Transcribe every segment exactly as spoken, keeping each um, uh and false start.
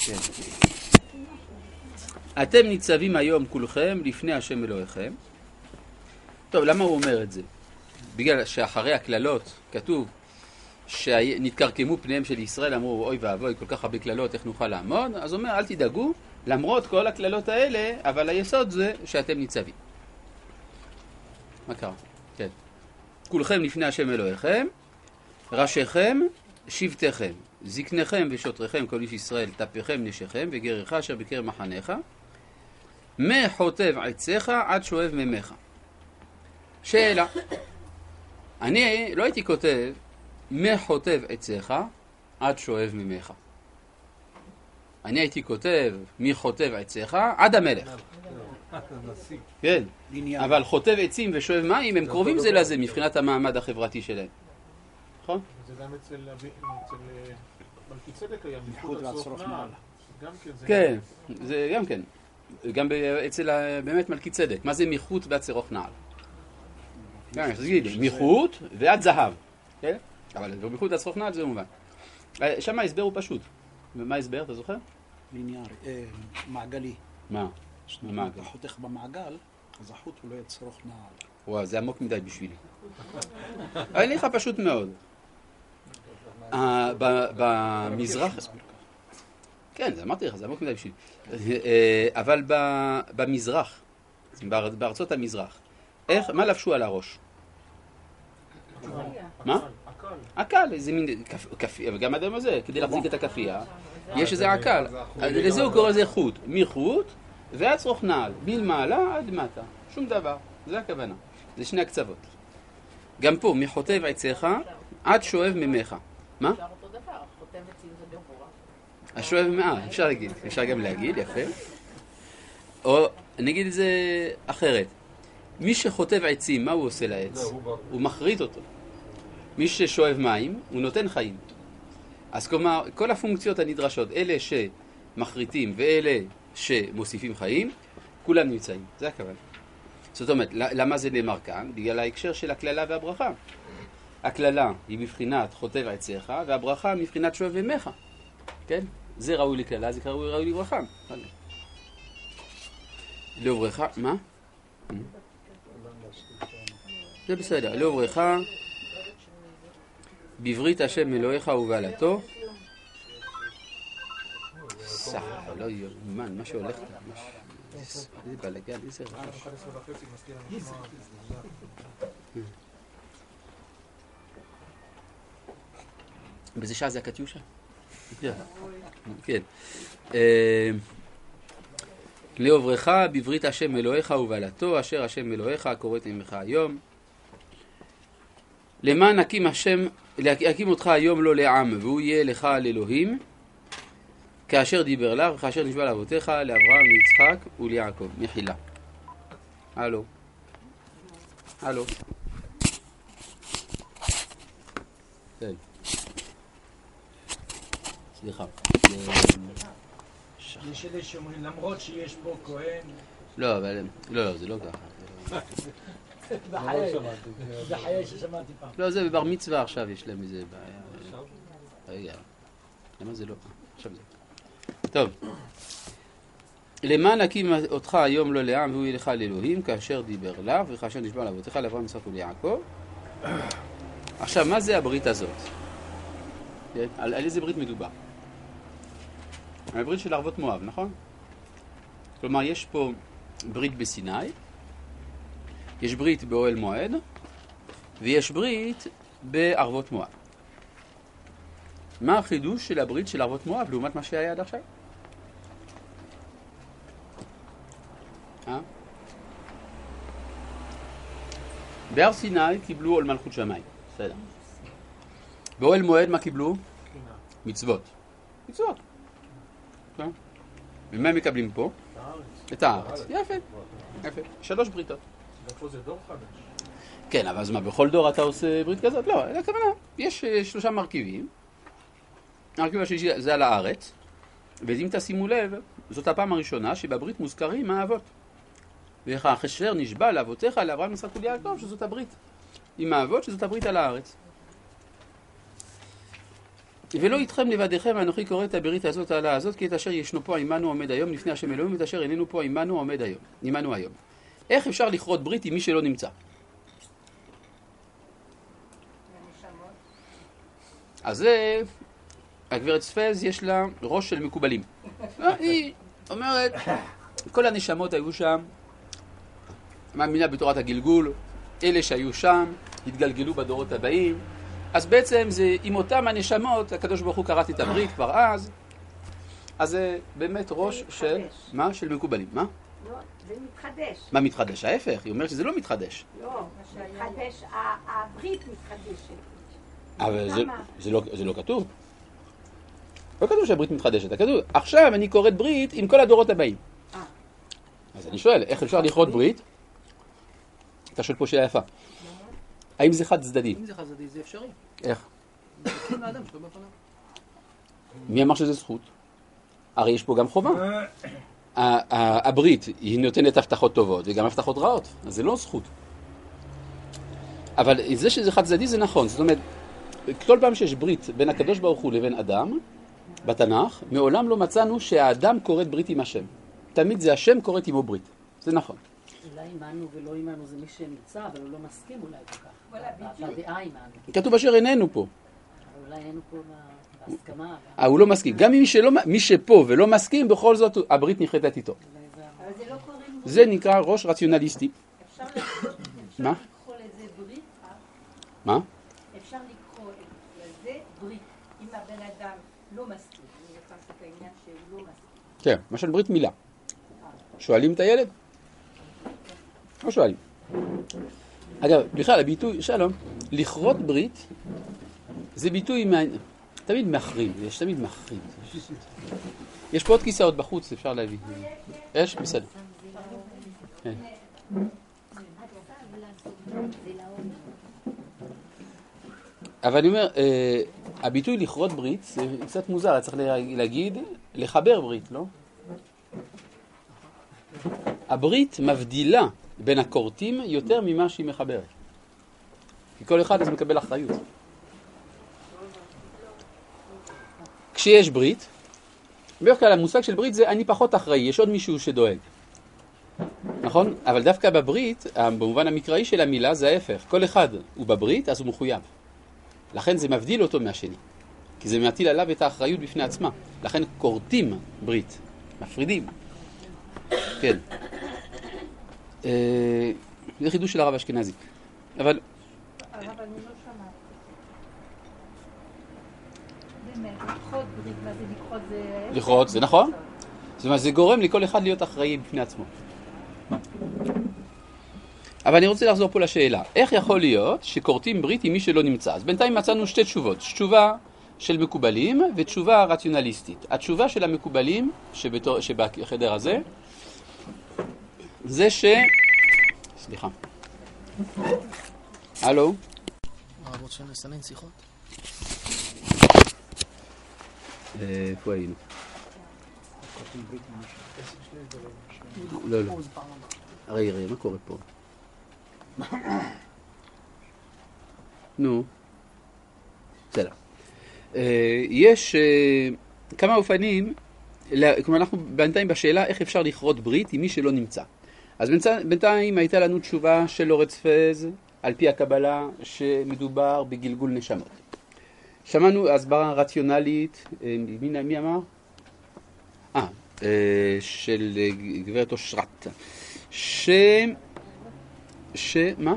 כן. אתם ניצבים היום כולכם לפני השם אלוהיכם. טוב, למה הוא אומר את זה? בגלל שאחרי הכללות כתוב שנתקרקמו פניהם של ישראל, אמרו אוי ואבוי, כל כך הרבה כללות, איך נוכל לעמוד? אז הוא אומר, אל תדאגו, למרות כל הכללות האלה, אבל היסוד זה שאתם ניצבים. מה קרה? כן. כולכם לפני השם אלוהיכם, ראשיכם, שבטיכם, זקניכם ושוטריכם, כל איש ישראל, טפיכם, נשיכם, וגריך אשר בקרב מחניך, מחוטב עציך עד שואב ממך. שאלה. אני לא הייתי כותב מחוטב עציך עד שואב ממך. אני הייתי כותב מחוטב עציך עד המלך. כן, אבל חוטב עצים ושואב מים הם קרובים זה לזה מבחינת המעמד החברתי שלהם. נכון? זה גם אצל מלכי צדק היה מחוט ועצרוך נעל. כן, זה גם כן. גם אצל באמת מלכי צדק. מה זה מחוט ועצרוך נעל? מחוט ועד זהב. אבל מחוט ועצרוך נעל זה מובן. שם ההסבר הוא פשוט. ומה ההסבר, אתה זוכר? ליניארי, מעגלי. מה? מה? אתה חותך במעגל, אז החוט הוא לא יצרוך נעל. וואו, זה עמוק מדי בשבילי. אני לך פשוט מאוד. במזרח... כן, זה אמרתי לך, זה עמוק מדי בשבילי. אבל במזרח, בארצות המזרח, איך, מה לבשו על הראש? מה? עקל, איזה מין כפייה, וגם אדם הזה, כדי להחזיק את הכפייה, יש איזה עקל. לזה הוא קורא לזה חוט, מחוט ועד צרוך נעל, מלמעלה עד מטה, שום דבר, זה הכוונה, זה שני הקצוות. גם פה, מחוטב עציך עד שואב ממך. מה? אפשר אותו דבר, חוטב עצים זה גבוה. השואב מה? אפשר להגיד, אפשר גם להגיד, יפה. או נגיד את זה אחרת. מי שחוטב עצים, מה הוא עושה לעץ? הוא מחריט אותו. מי ששואב מים, הוא נותן חיים. אז כלומר, כל הפונקציות הנדרשות, אלה שמחריטים ואלה שמוסיפים חיים, כולם נמצאים. זה הכוונה. זאת אומרת, למה זה נאמר כאן? בגלל ההקשר של הכללה והברכה. הכללה היא מבחינת חוטב עציך, והברכה מבחינת שואב ממך. כן? זה ראוי לכללה, זה ראוי לברכה. לעברך, מה? זה בסדר, לעברך, בברית השם אלוהיך ובעלתו. סך, לא יאומן, מה שהולך כאן, איזה בלגן, איזה רעש. באיזה שעה זה הקטיושה? כן. לעברך בברית השם אלוהיך ובעלתו, אשר השם אלוהיך קוראת עמך היום. למען הקים השם, להקים אותך היום לא לעם, והוא יהיה לך לאלוהים, כאשר דיבר לך, וכאשר נשבע לאבותיך, לאברהם, ליצחק וליעקב. מחילה. הלו. הלו. כן. סליחה. יש אלה שאומרים, למרות שיש פה כהן... לא, אבל... לא, לא, זה לא ככה. זה חיי ששמעתי פעם. לא, זה בבר מצווה עכשיו יש להם איזה בעיה. רגע. למה זה לא? עכשיו זה. טוב. למען הקים אותך היום לא לעם והוא ילך לאלוהים כאשר דיבר לך וכאשר נשבע לאבותיך לאברהם יצחק וליעקב. עכשיו, מה זה הברית הזאת? על איזה ברית מדובר? הברית של ערבות מואב, נכון? כלומר, יש פה ברית בסיני, יש ברית באוהל מועד, ויש ברית בערבות מואב. מה החידוש של הברית של ערבות מואב לעומת מה שהיה עד עכשיו? אה? בהר סיני קיבלו עול מלכות שמיים, בסדר. באוהל מועד מה קיבלו? מצוות. מצוות. ומה הם מקבלים פה? את הארץ. יפה. יפה. שלוש בריתות. פה זה דור חדש. כן, אבל אז מה, בכל דור אתה עושה ברית כזאת? לא, אין הכוונה. יש שלושה מרכיבים. הרכיב השלישי זה על הארץ. ואם תשימו לב, זאת הפעם הראשונה שבברית מוזכרים האבות. וכאשר נשבע לאבותיך, לאברהם יצחק וליעקב, שזאת הברית. עם האבות, שזאת הברית על הארץ. ולא איתכם לבדיכם, אנוכי קורא את הברית הזאת על הזאת, כי את אשר ישנו פה עמנו עומד היום לפני השם אלוהים, ואת אשר איננו פה עמנו עומד היום, עמנו היום. איך אפשר לכרות ברית עם מי שלא נמצא? אז זה, הגברת ספז יש לה ראש של מקובלים. היא אומרת, כל הנשמות היו שם, מאמינה בתורת הגלגול, אלה שהיו שם, התגלגלו בדורות הבאים, אז בעצם זה, עם אותם הנשמות, הקדוש ברוך הוא קראת את הברית כבר אז, אז זה באמת ראש של, מה? של מקובלים, מה? לא, זה מתחדש. מה מתחדש? ההפך, היא אומרת שזה לא מתחדש. לא, מתחדש, הברית מתחדשת. אבל זה, זה, לא, זה לא כתוב. לא כתוב שהברית מתחדשת, כתוב, עכשיו אני קוראת ברית עם כל הדורות הבאים. אה. אז אני שואל, איך אפשר לכרות ברית? אתה שואל פה שאלה יפה. האם זה חד צדדי? אם זה חד צדדי זה אפשרי. איך? זה כן לאדם שלא בפניו. מי אמר שזה זכות? הרי יש פה גם חובה. הברית היא נותנת הבטחות טובות וגם הבטחות רעות, אז זה לא זכות. אבל זה שזה חד צדדי זה נכון, זאת אומרת, כל פעם שיש ברית בין הקדוש ברוך הוא לבין אדם, בתנ"ך, מעולם לא מצאנו שהאדם קוראת ברית עם השם. תמיד זה השם קוראת עמו ברית. זה נכון. אולי אימנו ולא אימנו זה מי שנמצא, אבל הוא לא מסכים אולי כל כך. וואלה, בדיוק. בדעה אימנו. כתוב אשר איננו פה. אולי אינו פה בהסכמה. אה, הוא לא מסכים. גם מי שלא, מי שפה ולא מסכים, בכל זאת הברית נחרטת איתו. אבל זה לא קוראים... זה נקרא ראש רציונליסטי. אפשר לקרוא מה? לזה ברית? מה? אפשר לקרוא לזה ברית, אם הבן אדם לא מסכים. אני נכנס את העניין שהוא לא מסכים. כן, למשל ברית מילה. שואלים את הילד? לא שואלים. אגב, בכלל הביטוי, שלום, לכרות ברית זה ביטוי תמיד מאחרים, יש תמיד מאחרים. יש פה עוד כיסאות בחוץ, אפשר להביא. יש? בסדר. אבל אני אומר, הביטוי לכרות ברית זה קצת מוזר, צריך להגיד לחבר ברית, לא? הברית מבדילה בין הכורתים יותר ממה שהיא מחברת. כי כל אחד אז מקבל אחריות. כשיש ברית, בדרך כלל המושג של ברית זה אני פחות אחראי, יש עוד מישהו שדואג. נכון? אבל דווקא בברית, במובן המקראי של המילה זה ההפך. כל אחד הוא בברית, אז הוא מחויב. לכן זה מבדיל אותו מהשני. כי זה מטיל עליו את האחריות בפני עצמה. לכן כורתים ברית, מפרידים. כן. זה חידוש של הרב אשכנזי. אבל... הרב, אני לא שמעתי. באמת, לכרות ברית, מה זה לכרות זה... לכרות, זה נכון. זאת אומרת, זה גורם לכל אחד להיות אחראי בפני עצמו. אבל אני רוצה לחזור פה לשאלה. איך יכול להיות שכורתים ברית עם מי שלא נמצא? אז בינתיים מצאנו שתי תשובות. תשובה של מקובלים ותשובה רציונליסטית. התשובה של המקובלים שבתור, שבחדר הזה זה ש... סליחה. הלו? הרב רוצה לסנן שיחות? איפה היינו? לא, לא. הרי, הרי, מה קורה פה? נו. בסדר. יש כמה אופנים, כלומר אנחנו בינתיים בשאלה איך אפשר לכרות ברית עם מי שלא נמצא. אז בינתיים הייתה לנו תשובה של לורנץ פז על פי הקבלה שמדובר בגלגול נשמות. שמענו הסברה רציונלית, מי, מי אמר? אה, של גברת אושרת. ש... ש... מה?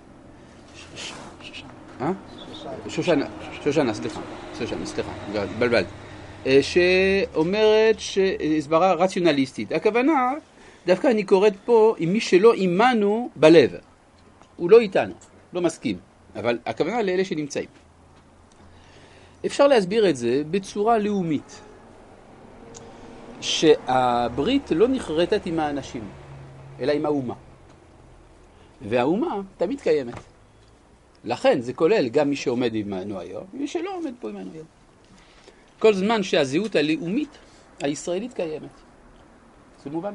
אה? שושנה, שושנה, סליחה. שושנה, סליחה, בלבל. שאומרת שהסברה רציונליסטית. הכוונה, דווקא אני קוראת פה עם מי שלא אימנו בלב. הוא לא איתנו, לא מסכים. אבל הכוונה לאלה שנמצאים. אפשר להסביר את זה בצורה לאומית. שהברית לא נחרטת עם האנשים, אלא עם האומה. והאומה תמיד קיימת. לכן זה כולל גם מי שעומד עמנו היום, ומי שלא עומד פה עמנו היום. כל זמן שהזהות הלאומית הישראלית קיימת. זה מובן.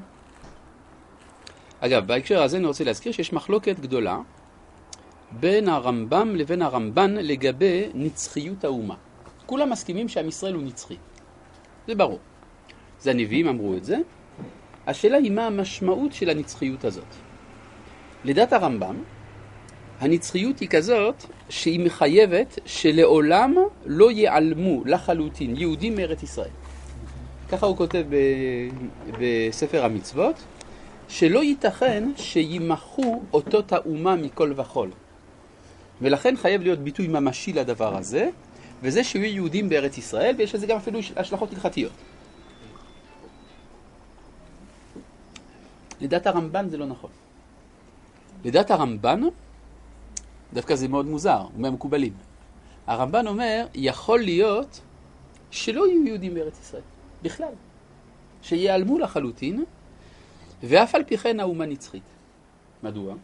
אגב, בהקשר הזה אני רוצה להזכיר שיש מחלוקת גדולה בין הרמב"ם לבין הרמב"ן לגבי נצחיות האומה. כולם מסכימים שעם ישראל הוא נצחי. זה ברור. זה הנביאים אמרו את זה. השאלה היא מה המשמעות של הנצחיות הזאת. לדעת הרמב"ם, הנצחיות היא כזאת שהיא מחייבת שלעולם לא ייעלמו לחלוטין יהודים מארץ ישראל. ככה הוא כותב ב- בספר המצוות, שלא ייתכן שימחו אותות האומה מכל וכל. ולכן חייב להיות ביטוי ממשי לדבר הזה, וזה שיהיו יהודים בארץ ישראל, ויש לזה גם אפילו השלכות הלכתיות. לדעת הרמב"ן זה לא נכון. לדעת הרמב"ן, דווקא זה מאוד מוזר, הוא מהמקובלים. הרמב"ן אומר, יכול להיות שלא יהיו יהודים בארץ ישראל, בכלל. שיעלמו לחלוטין, ואף על פי כן האומה נצחית. מדוע?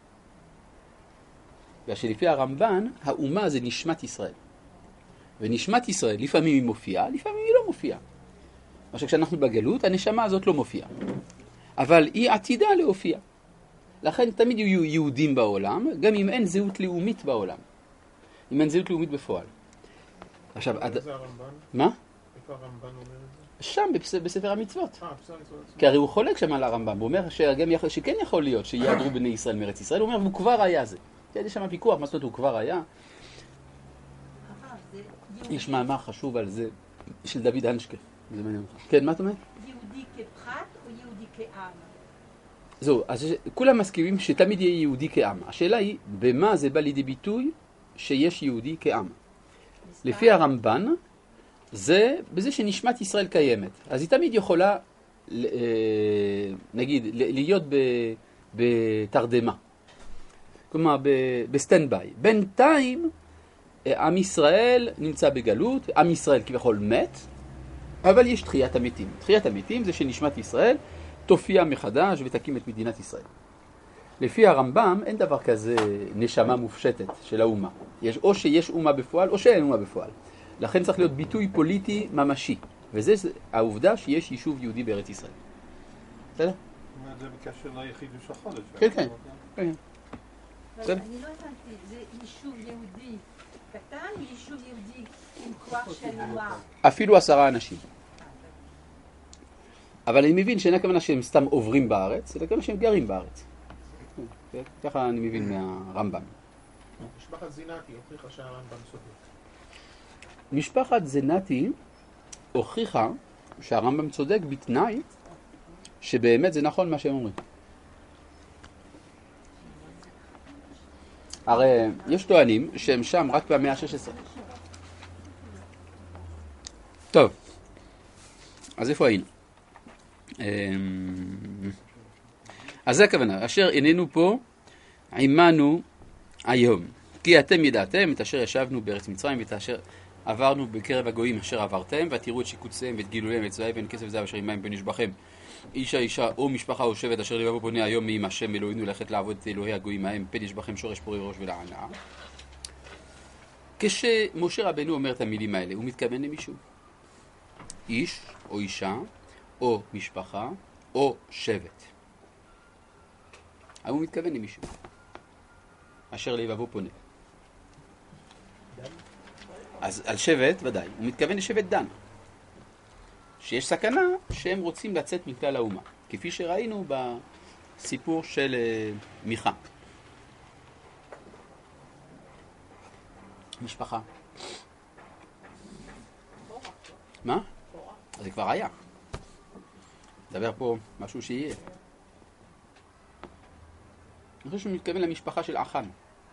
ושלפי הרמב"ן, האומה זה נשמת ישראל. ונשמת ישראל, לפעמים היא מופיעה, לפעמים היא לא מופיעה. עכשיו, כשאנחנו בגלות, הנשמה הזאת לא מופיעה. אבל היא עתידה להופיע. לכן תמיד יהיו יהודים בעולם, גם אם אין זהות לאומית בעולם. אם אין זהות לאומית בפועל. עכשיו, עד... איזה הרמב"ן? מה? איפה הרמב"ן אומר את זה? שם, בפס... בספר המצוות. אה, בסדר, בסדר. כי הרי הוא חולק שם על הרמב"ם. הוא אומר שגם יכול... שכן יכול להיות שיעדרו בני ישראל מארץ ישראל. הוא אומר, הוא כבר היה זה. יש שם פיקוח, מה זאת אומרת, הוא כבר היה. יש מאמר חשוב על זה, של דוד אנשקה. זה מעניין אותך. כן, מה אתה אומר? יהודי כפרט או יהודי כעם? זהו, אז כולם מסכימים שתמיד יהיה יהודי כעם. השאלה היא, במה זה בא לידי ביטוי שיש יהודי כעם? לפי הרמב"ן, זה בזה שנשמת ישראל קיימת. אז היא תמיד יכולה, נגיד, להיות בתרדמה. כלומר, בסטנד-ביי. בינתיים, עם ישראל נמצא בגלות, עם ישראל כביכול מת, אבל יש תחיית המתים. תחיית המתים זה שנשמת ישראל תופיע מחדש ותקים את מדינת ישראל. לפי הרמב"ם אין דבר כזה נשמה מופשטת של האומה. יש, או שיש אומה בפועל או שאין אומה בפועל. לכן צריך להיות ביטוי פוליטי ממשי. וזה העובדה שיש יישוב יהודי בארץ ישראל. בסדר? זה בקשר ליחיד ושחולש. כן, כן. כן. אבל אני לא הבנתי, זה יישוב יהודי קטן או יישוב יהודי עם כוח של אומה? אפילו עשרה אנשים. אבל אני מבין שאין הכוונה שהם סתם עוברים בארץ, אלא כמה שהם גרים בארץ. ככה אני מבין מהרמב"ם. משפחת זינתי הוכיחה שהרמב"ם צודק. משפחת זינתי הוכיחה שהרמב"ם צודק בתנאי שבאמת זה נכון מה שהם אומרים. הרי יש טוענים שהם שם רק במאה ה-שש עשרה. טוב, אז איפה היינו? אז זה הכוונה, אשר איננו פה עמנו היום. כי אתם ידעתם את אשר ישבנו בארץ מצרים ואת אשר עברנו בקרב הגויים אשר עברתם, ותראו את שיקוציהם ואת גילוליהם ואת צבאי בן כסף זהב אשר עמהם בן ישבחם. אישה אישה או משפחה או שבט אשר לבבו פונה היום מעם השם אלוהינו ללכת לעבוד את אלוהי הגויים ההם פן ישבחם שורש פורי וראש ולענה. כשמשה רבנו אומר את המילים האלה, הוא מתכוון למישהו. איש או אישה או משפחה או שבט. אבל הוא מתכוון למישהו. אשר לבבו פונה. אז על שבט ודאי, הוא מתכוון לשבט דן. שיש סכנה שהם רוצים לצאת מכלל האומה. כפי שראינו בסיפור של מיכה. משפחה. מה? זה כבר היה. נדבר פה משהו שיהיה. אני חושב שהוא מתכוון למשפחה של אחן.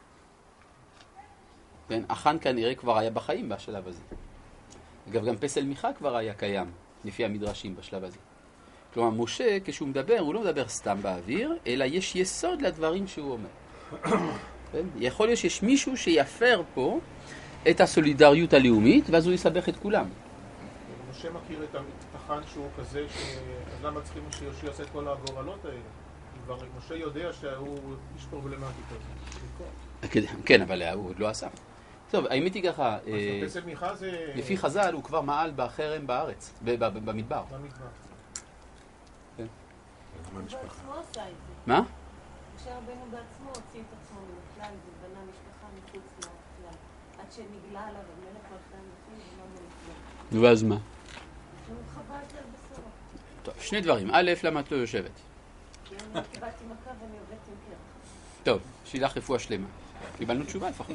כן, אחן כנראה כבר היה בחיים בשלב הזה. אגב, גם פסל מיכה כבר היה קיים, לפי המדרשים בשלב הזה. כלומר, משה, כשהוא מדבר, הוא לא מדבר סתם באוויר, אלא יש יסוד לדברים שהוא אומר. כן? יכול להיות שיש מישהו שיפר פה את הסולידריות הלאומית, ואז הוא יסבך את כולם. משה מכיר את המתחן שהוא כזה, למה צריכים שיושי עושה את כל הגורלות האלה? כבר משה יודע שהוא איש פרובלמטי כזה. כן, אבל הוא עוד לא עשה. טוב, האמת היא ככה, פסל מיכה זה... לפי חז"ל הוא כבר מעל בחרם בארץ, במדבר. במדבר. כן. הוא בעצמו עשה את זה. מה? משה רבנו בעצמו הוציא את עצמו מכלל ובנה משפחה מחוץ לכלל. עד שנגלה עליו המלך ואחרי המלכים ולא מלכים. ואז מה? הוא חווה את זה על בשרו. טוב, שני דברים. א', למה את לא יושבת? כי אני קיבלתי מכה ואני עובדת עם קרח. טוב, שיהיה לך רפואה שלמה. קיבלנו תשובה לפחות.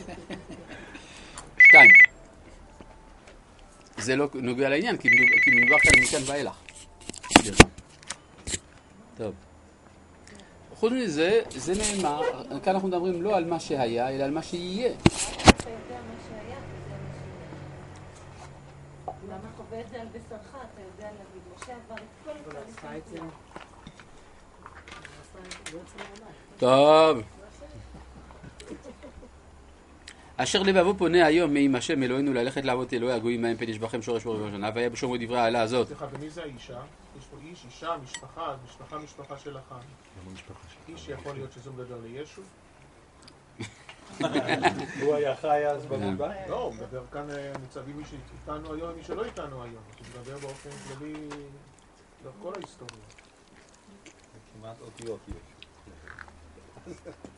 שתיים. זה לא נוגע לעניין, כי מדובר- כי מדובר כאן מכאן ואילך. סליחה. טוב. חוץ מזה, זה נאמר, כאן אנחנו מדברים לא על מה שהיה, אלא על מה שיהיה. אתה יודע מה שהיה, אתה יודע מה שיהיה. למה חווה את זה על בשרך, אתה יודע להגיד. משה עבר את כל אבל עשה את זה. התהליכים. עשה את זה, לא יוצא מעולם. טוב. אשר לבבו פונה היום מעם השם אלוהינו ללכת לעבוד אלוהי הגויים מהם פן ישבכם שורש ורבע שנה והיה בשומרו דברי העלה הזאת. סליחה, ומי זה האישה? יש פה איש, אישה, משפחה, משפחה, משפחה של החיים. איש שיכול להיות שזה מדבר לישו? הוא היה חי אז במדבר? לא, הוא מדבר כאן, אה, ניצבים מי שאיתנו היום, מי שלא איתנו היום. הוא מדבר באופן כללי לאורך כל ההיסטוריה. כמעט אותיות יש.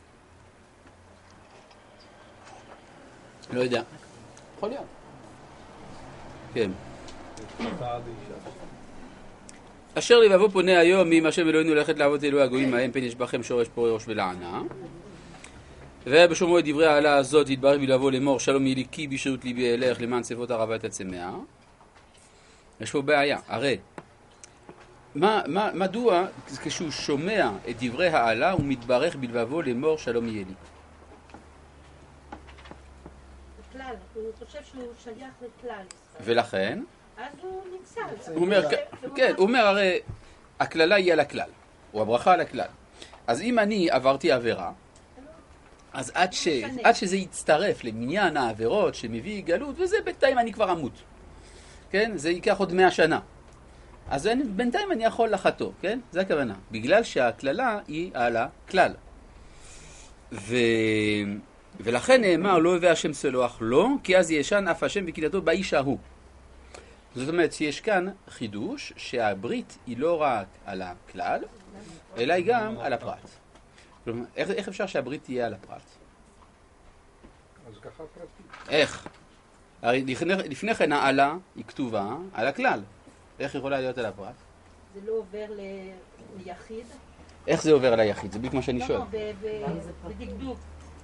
לא יודע. יכול להיות. כן. משפחה ואישה. אשר לבבו פונה היום מעם השם אלוהינו ללכת לעבוד אלוהי הגויים מהם פן ישבכם שורש פורי ראש ולענה. והיה בשומרו את דברי העלה הזאת יתברך בלבוא לאמור שלום יהיה לי כי בשרות ליבי אלך למען צפות הרבה תצמח. יש פה בעיה, הרי מה, מה, מדוע כשהוא שומע את דברי העלה הוא מתברך בלבבו לאמור שלום יהיה לי? בכלל, הוא חושב שהוא שייך לכלל ישראל. ולכן אז הוא נמצא. הוא אומר, כן, הוא אומר הרי הכללה היא על הכלל, או הברכה על הכלל. אז אם אני עברתי עבירה, אז עד, ש... עד שזה יצטרף למניין העבירות שמביא גלות, וזה בינתיים אני כבר אמות. כן? זה ייקח עוד מאה שנה. אז אני, בינתיים אני יכול לחתו, כן? זה הכוונה. בגלל שהכללה היא על הכלל. ו... ולכן נאמר לא הבא השם סלוח לו, כי אז ישן אף השם וקנאתו באיש ההוא. זאת אומרת שיש כאן חידוש שהברית היא לא רק על הכלל, אלא היא גם על הפרט. כלומר, איך, איך אפשר שהברית תהיה על הפרט? אז ככה פרטי. איך? הרי לפני, לפני כן העלה היא כתובה על הכלל. איך יכולה להיות על הפרט? זה לא עובר ל- ליחיד. איך זה עובר על היחיד? זה בדיוק מה שאני לא, שואל. לא, ב- ב- בדקדוק.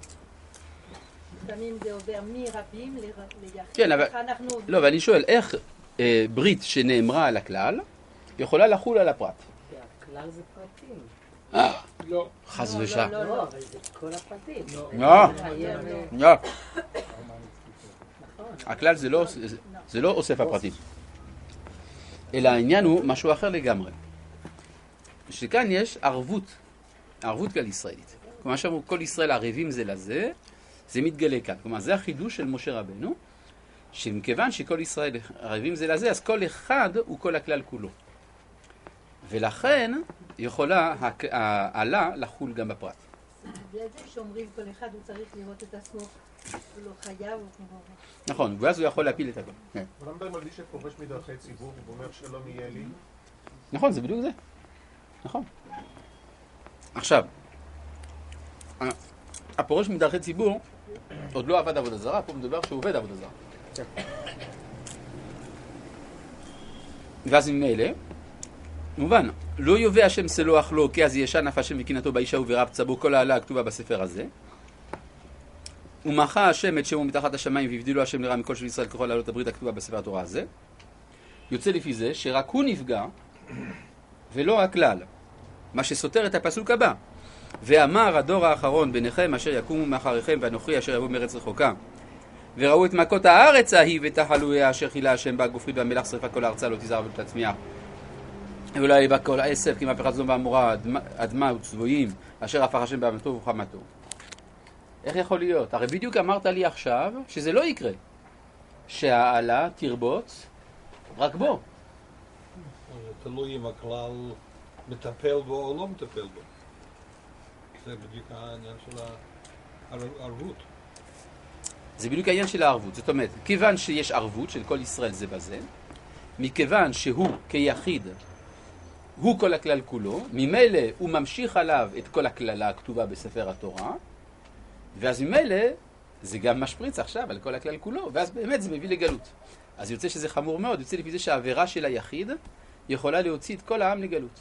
לפעמים זה עובר מרבים ל- ליחיד. כן, אבל- איך אנחנו עובדים? לא, ואני שואל, איך אה, ברית שנאמרה על הכלל יכולה לחול על הפרט? כי הכלל זה פרטים. אה, לא. חס לא, ושע. לא, לא, אבל זה כל הפרטים. לא. חייב, לא. נכון. הכלל זה לא, זה, זה לא אוסף הפרטים. אלא העניין הוא משהו אחר לגמרי. שכאן יש ערבות, ערבות כלל ישראלית. כלומר שאמרו כל ישראל ערבים זה לזה, זה מתגלה כאן. כלומר זה החידוש של משה רבנו, שמכיוון שכל ישראל ערבים זה לזה, אז כל אחד הוא כל הכלל כולו. ולכן יכולה העלה לחול גם בפרט. בגלל זה שאומרים כל אחד הוא צריך לראות את עצמו, הוא לא חייב, הוא כמו... נכון, ואז הוא יכול להפיל את הכל. כן. אבל מדברים על מי שפורש מדרכי ציבור, הוא אומר שלום יהיה לי. נכון, זה בדיוק זה. נכון. עכשיו, הפורש מדרכי ציבור עוד לא עבד עבודה זרה, פה מדובר שהוא עובד עבודה זרה. ואז ממילא, מובן, לא יובא השם סלוח לו, כי אז ישן אף השם וקנאתו באישה וברב צבו, כל העלה הכתובה בספר הזה. ומחה השם את שמו מתחת השמיים והבדילו השם לרע מכל שבט ישראל ככל לעלות הברית הכתובה בספר התורה הזה. יוצא לפי זה שרק הוא נפגע ולא הכלל, מה שסותר את הפסוק הבא. ואמר הדור האחרון ביניכם אשר יקומו מאחריכם ואנוכי אשר יבוא מארץ רחוקה וראו את מכות הארץ ההיא ותחלויה אשר חילה השם בה גופרית והמלח שרפה כל הארצה לא תזהר ולא תצמיח ולא יהיה בה כל עשב כי מהפכת סדום ועמורה אדמה וצבויים אשר הפך השם באמתו ובחמתו. איך יכול להיות? הרי בדיוק אמרת לי עכשיו שזה לא יקרה, שהעלה תרבוץ רק בו. תלוי אם הכלל מטפל בו או לא מטפל בו. זה בדיוק העניין של הערבות. זה בדיוק העניין של הערבות. זאת אומרת, כיוון שיש ערבות של כל ישראל זה בזה, מכיוון שהוא כיחיד, הוא כל הכלל כולו, ממילא הוא ממשיך עליו את כל הכללה הכתובה בספר התורה, ואז ממילא זה גם משפריץ עכשיו על כל הכלל כולו, ואז באמת זה מביא לגלות. אז יוצא שזה חמור מאוד, יוצא לפי זה שהעבירה של היחיד יכולה להוציא את כל העם לגלות.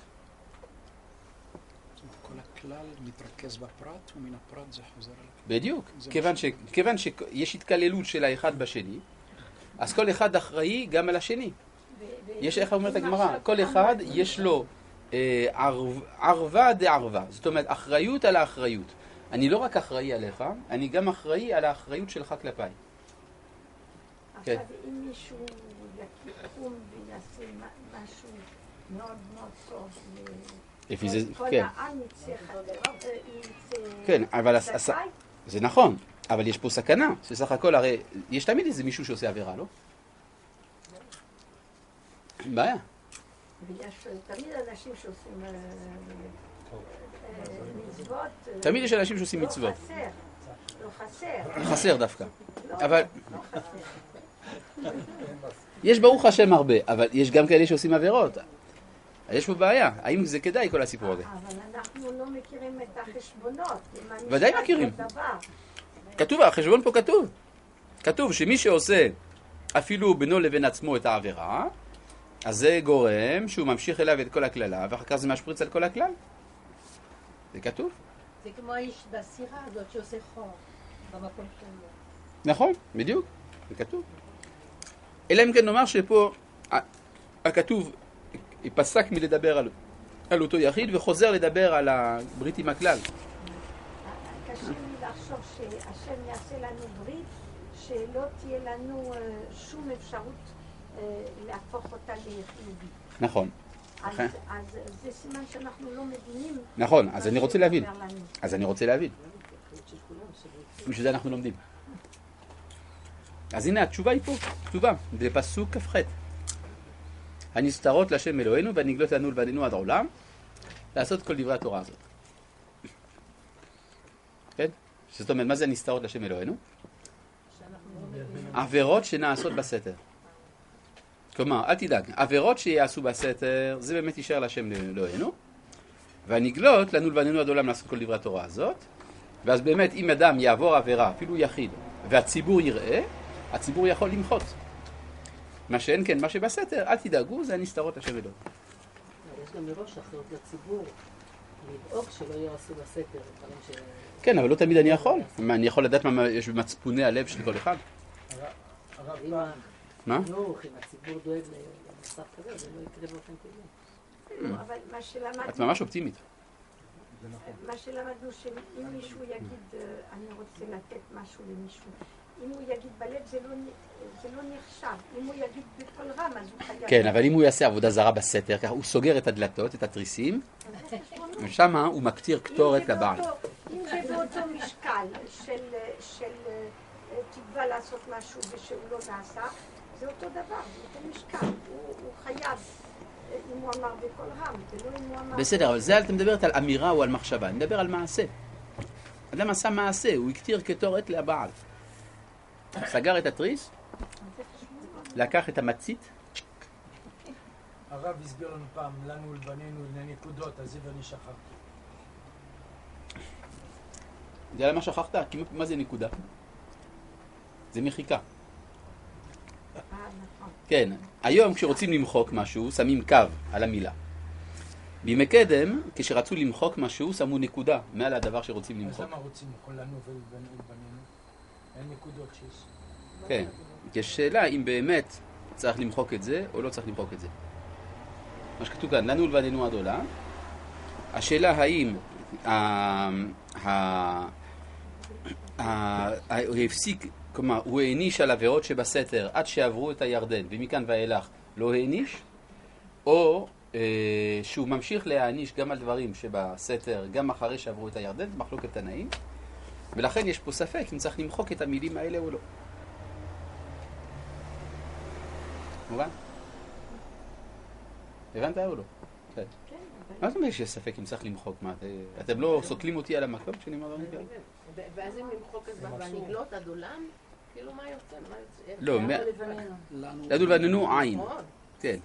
כל הכלל מתרכז בפרט, ומן הפרט זה חוזר אליו. בדיוק, כיוון, ש... כיוון שיש התקללות של האחד בשני, אז כל אחד אחראי גם על השני. יש, איך אומרת הגמרא, כל אחד יש לו אה, ערב, ערבה דערבה, זאת אומרת אחריות על האחריות. אני לא רק אחראי עליך, אני גם אחראי על האחריות שלך כלפיי. עכשיו, אם מישהו יקום ויעשה משהו מאוד מאוד טוב, לפי זה, כל כן. העם יצא... כן, אבל זה נכון, אבל יש פה סכנה, שסך הכל הרי, יש תמיד איזה מישהו שעושה עבירה, לא? בעיה. ויש תמיד אנשים שעושים מצוות. תמיד יש אנשים שעושים מצוות. לא חסר, לא חסר. חסר דווקא. אבל... יש ברוך השם הרבה, אבל יש גם כאלה שעושים עבירות. יש פה בעיה, האם זה כדאי כל הסיפור הזה? אבל אנחנו לא מכירים את החשבונות. ודאי מכירים. כתוב, החשבון פה כתוב. כתוב שמי שעושה אפילו בינו לבין עצמו את העבירה, אז זה גורם שהוא ממשיך אליו את כל הכללה, ואחר כך זה משפריץ על כל הכלל. זה כתוב. זה כמו האיש בסירה הזאת שעושה חור במקום שלו. נכון, בדיוק, זה כתוב. אלא אם כן נאמר שפה הכתוב פסק מלדבר על, על אותו יחיד וחוזר לדבר על הברית עם הכלל. קשה לי לחשוב שהשם יעשה לנו ברית שלא תהיה לנו שום אפשרות להפוך אותה לחיובי. נכון. אז, אז זה סימן שאנחנו לא מבינים. נכון, אז אני רוצה להבין. אז אני רוצה להבין. בשביל זה אנחנו לומדים. אז הנה התשובה היא פה, כתובה, בפסוק כ"ח. הנסתרות להשם אלוהינו והנגלות לנו לבנינו עד עולם, לעשות כל דברי התורה הזאת. כן? זאת אומרת, מה זה הנסתרות להשם אלוהינו? עבירות שנעשות בסתר. כלומר, אל תדאג, עבירות שיעשו בסתר, זה באמת יישאר להשם אלוהינו, והנגלות לנו לבנינו עד עולם לעשות כל דברי התורה הזאת, ואז באמת אם אדם יעבור עבירה, אפילו יחיד, והציבור יראה, הציבור יכול למחות. מה שאין כן, מה שבסתר, אל תדאגו, זה הנסתרות להשם אלוהינו. יש גם מראש אחריות לציבור, לדאוג שלא יעשו בסתר. כן, אבל לא תמיד אני יכול. אני יכול לדעת מה יש במצפוני הלב של כל אחד. מה? לא, אם הציבור דואג למצב כזה, זה לא יקרה באופן טבעי. אבל מה שלמדנו... את ממש אופטימית. מה שלמדנו שאם מישהו יגיד, אני רוצה לתת משהו למישהו, אם הוא יגיד בלב זה לא נחשב, אם הוא יגיד בכל רם אז הוא חייב... כן, אבל אם הוא יעשה עבודה זרה בסתר, ככה הוא סוגר את הדלתות, את התריסים, ושם הוא מקטיר קטורת לבעל. אם זה באותו משקל של תקווה לעשות משהו ושהוא לא נעשה, זה אותו דבר, זה אותו משקל, הוא חייב, אם הוא אמר בכל רם, ולא אם הוא אמר... בסדר, אבל זה אתה מדברת על אמירה או על מחשבה, אני מדבר על מעשה. אדם עשה מעשה, הוא הקטיר קטורת לבעל. סגר את התריס, לקח את המצית. הרב הסביר לנו פעם, לנו ולבנינו לנקודות, אז זה ואני שכחתי. זה היה מה שכחת? מה זה נקודה? זה מחיקה. כן, היום כשרוצים למחוק משהו, שמים קו על המילה. בימי קדם, כשרצו למחוק משהו, שמו נקודה מעל הדבר שרוצים למחוק. אז למה רוצים למחוק לנו ולבנינו? אין נקודות שיש. כן, יש שאלה אם באמת צריך למחוק את זה או לא צריך למחוק את זה. מה שכתוב כאן, לנו ולבנינו עד עולם. השאלה האם הוא הפסיק, כלומר, הוא העניש על עבירות שבסתר עד שעברו את הירדן, ומכאן ואילך לא העניש, או אה, שהוא ממשיך להעניש גם על דברים שבסתר, גם אחרי שעברו את הירדן, זה מחלוקת תנאים, ולכן יש פה ספק אם צריך למחוק את המילים האלה או לא. מובן? הבנת או לא? כן. מה זאת אומרת שיש ספק אם צריך למחוק? מה, אתם לא סוקלים אותי על המקום כשאני אומר דברים כאלה? ואז אם למחוק את זה והנגלות עד עולם, כאילו מה יוצא? לא, לנו ולבנינו עין. כן.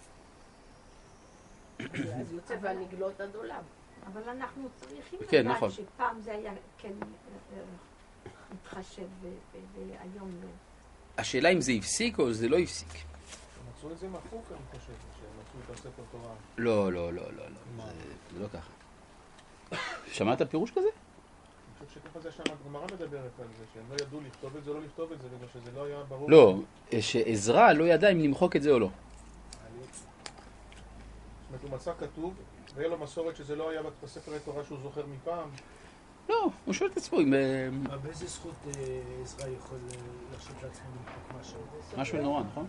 אז יוצא והנגלות עד עולם. אבל אנחנו צריכים כן, לדעת נכון. שפעם זה היה כן להתחשב ב- ב- ביום יום. השאלה אם זה הפסיק או זה לא הפסיק. הם מצאו את זה מחוק, אני חושב, שהם מצאו את הספר תורה. לא, לא, לא, לא, לא. זה, זה לא ככה. שמעת פירוש כזה? אני חושב שככה זה שם הגמרא מדברת על זה, שהם לא ידעו לכתוב את זה או לא לכתוב את זה, בגלל שזה לא היה ברור. לא, שעזרא לא ידע אם למחוק את זה או לא. זאת אומרת, הוא מצא כתוב, והיה לו מסורת שזה לא היה בספר התורה שהוא זוכר מפעם. לא, הוא שואל את עצמו אם... אבל באיזה זכות אה, עזרא יכול אה, לחשוב לעצמו למחוק משהו? משהו נורא, נכון?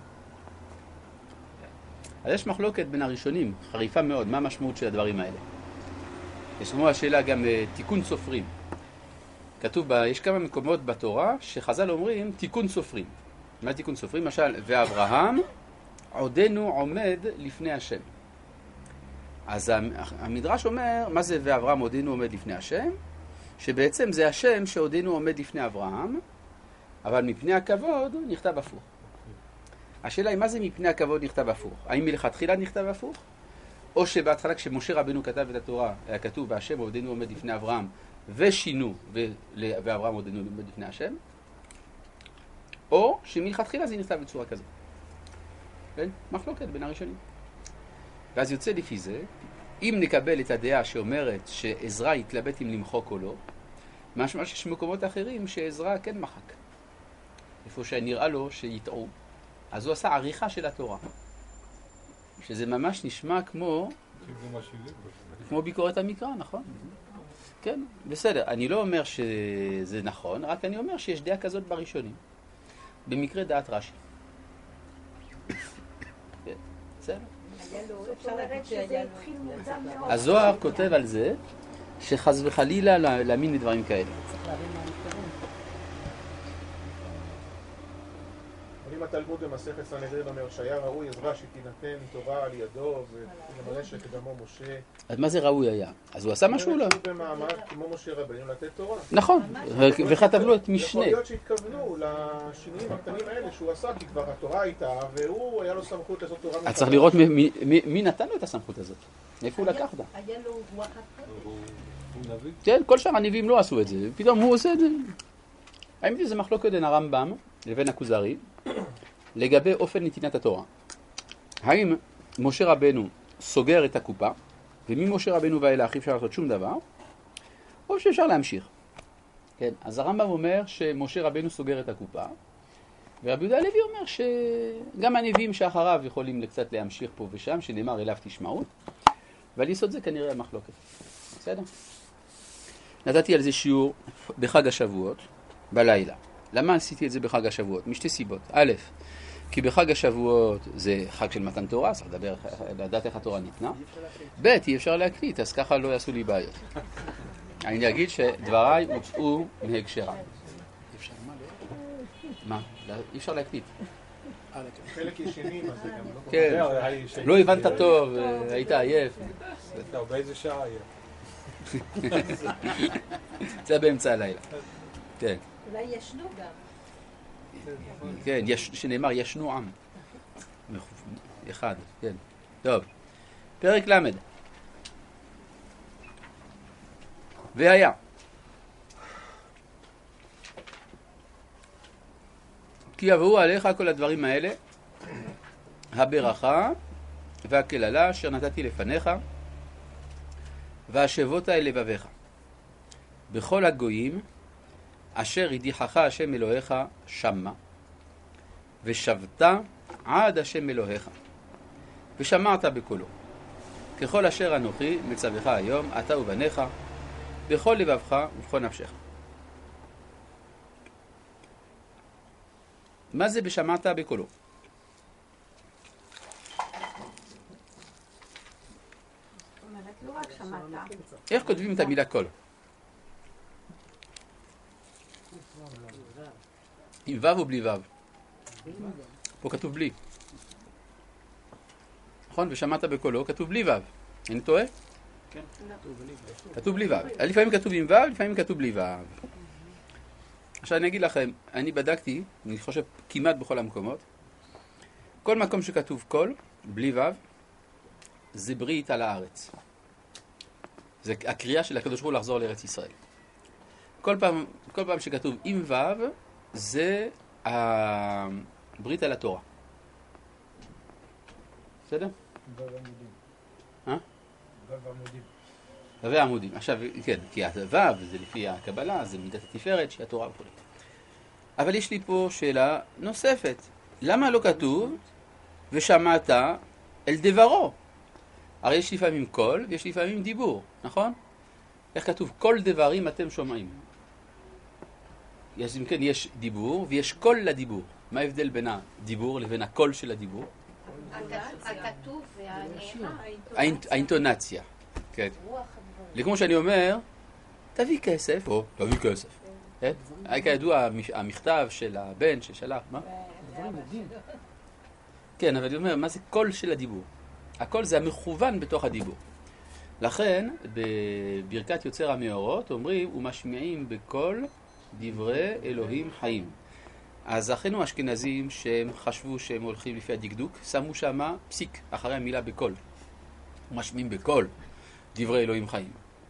אז יש מחלוקת בין הראשונים, חריפה מאוד, מה המשמעות של הדברים האלה? יש כמו השאלה גם אה, תיקון סופרים. כתוב, בה, יש כמה מקומות בתורה שחז"ל אומרים תיקון סופרים. מה תיקון סופרים? למשל, ואברהם עודנו עומד לפני השם. אז המדרש אומר, מה זה ואברהם עודנו עומד לפני השם? שבעצם זה השם שעודנו עומד לפני אברהם, אבל מפני הכבוד נכתב הפוך. השאלה היא, מה זה מפני הכבוד נכתב הפוך? האם מלכתחילה נכתב הפוך? או שבהתחלה כשמשה רבנו כתב את התורה, היה כתוב, והשם עודנו עומד לפני אברהם, ושינו, ואברהם עודנו עומד לפני השם? או שמלכתחילה זה נכתב בצורה כזאת. כן? מחלוקת בין הראשונים. ואז יוצא לפי זה, אם נקבל את הדעה שאומרת שעזרא יתלבט אם למחוק או לא, משמע שיש מקומות אחרים שעזרא כן מחק. איפה שנראה לו שיטעו. אז הוא עשה עריכה של התורה. שזה ממש נשמע כמו... כמו ביקורת המקרא, נכון? כן, בסדר. אני לא אומר שזה נכון, רק אני אומר שיש דעה כזאת בראשונים. במקרה דעת רש"י. כן, בסדר. זאת אומרת שזה התחיל מוקדם מאוד. הזוהר כותב על זה שחס וחלילה להאמין לדברים כאלה. צריך להבין מה מתכוון. אבל אם התלמוד במסכת סנהדרין אומר שהיה ראוי עזרא שתינתן תורה על ידו ולמלא שקדמו משה. אז מה זה ראוי היה? אז הוא עשה משהו לא? הוא במעמד כמו משה רבנו לתת תורה. נכון, וכתב לו את משנה. יכול להיות שהתכוונו לשינויים הקטנים האלה שהוא עשה, כי כבר התורה הייתה, והוא היה לו סמכות לעשות תורה. אז צריך לראות מי- מי מי נתן לו את הסמכות הזאת. איפה הוא לקח אותה? היה לו רוח אחרת. הוא נביא. כן, כל שאר הנביאים לא עשו את זה, פתאום הוא עושה את זה. האמת היא זה מחלוקת בין הרמב"ם לבין הכוזרי לגבי אופן נתינת התורה. האם משה רבנו סוגר את הקופה, וממשה רבנו ואילך אי אפשר לעשות שום דבר, או שאפשר להמשיך. כן, אז הרמב"ם אומר שמשה רבנו סוגר את הקופה, ורבי יהודה הלוי אומר שגם הנביאים שאחריו יכולים קצת להמשיך פה ושם, שנאמר אליו תשמעו, ועל יסוד זה כנראה המחלוקת. בסדר? נתתי על זה שיעור בחג השבועות, בלילה. למה עשיתי את זה בחג השבועות? משתי סיבות. א', כי בחג השבועות זה חג של מתן תורה, צריך לדבר, לדעת איך התורה ניתנה. ב', אי אפשר להקליט, אז ככה לא יעשו לי בעיות. אני אגיד שדבריי הוצאו מהקשרה. מה? אי אפשר להקליט. חלק ישנים, אז זה גם לא... כן, לא הבנת טוב, היית עייף. טוב, באיזה שעה היה? זה באמצע הלילה. כן. אולי ישנו גם. כן, יש, שנאמר ישנו עם. אחד, כן. טוב. פרק למד. והיה. כי יבואו עליך כל הדברים האלה, הברכה והקללה אשר נתתי לפניך, והשבות אל לבביך. בכל הגויים, אשר הדיחך השם אלוהיך שמה, ושבת עד השם אלוהיך, ושמעת בקולו. ככל אשר אנוכי מצווך היום, אתה ובניך, בכל לבבך ובכל נפשך. מה זה בשמעת בקולו? זאת אומרת, לא רק שמעת. איך כותבים את המילה קול? עם וו או בלי וו? פה כתוב בלי. נכון? ושמעת בקולו, כתוב בלי וו. אני טועה? כן, כתוב בלי וו. לפעמים כתוב עם וו, לפעמים כתוב בלי וו. עכשיו אני אגיד לכם, אני בדקתי, אני חושב כמעט בכל המקומות, כל מקום שכתוב קול, בלי וו, זה ברית על הארץ. זה הקריאה של הקדוש ברוך הוא לחזור לארץ ישראל. כל פעם, כל פעם שכתוב עם ו' זה הברית על התורה. בסדר? וו עמודים. אה? וו עמודים. וו עמודים. עכשיו, כן, כי הוו זה לפי הקבלה, זה מידת התפארת שהיא התורה וכו'. אבל יש לי פה שאלה נוספת. למה לא כתוב ושמעת אל דברו? הרי יש לפעמים קול ויש לפעמים דיבור, נכון? איך כתוב? כל דברים אתם שומעים. יש, אם כן, יש דיבור ויש קול לדיבור. מה ההבדל בין הדיבור לבין הקול של הדיבור? הכתוב והנאמר. האינטונציה. כן. כמו שאני אומר, תביא כסף, או תביא כסף. היה כידוע המכתב של הבן ששלח, מה? כן, אבל אני אומר, מה זה קול של הדיבור? הקול זה המכוון בתוך הדיבור. לכן, בברכת יוצר המאורות אומרים, ומשמיעים בקול דברי אלוהים חיים. אז אחינו האשכנזים שהם חשבו שהם הולכים לפי הדקדוק, שמו שמה פסיק אחרי המילה בקול. ומשמיעים בקול דברי אלוהים חיים.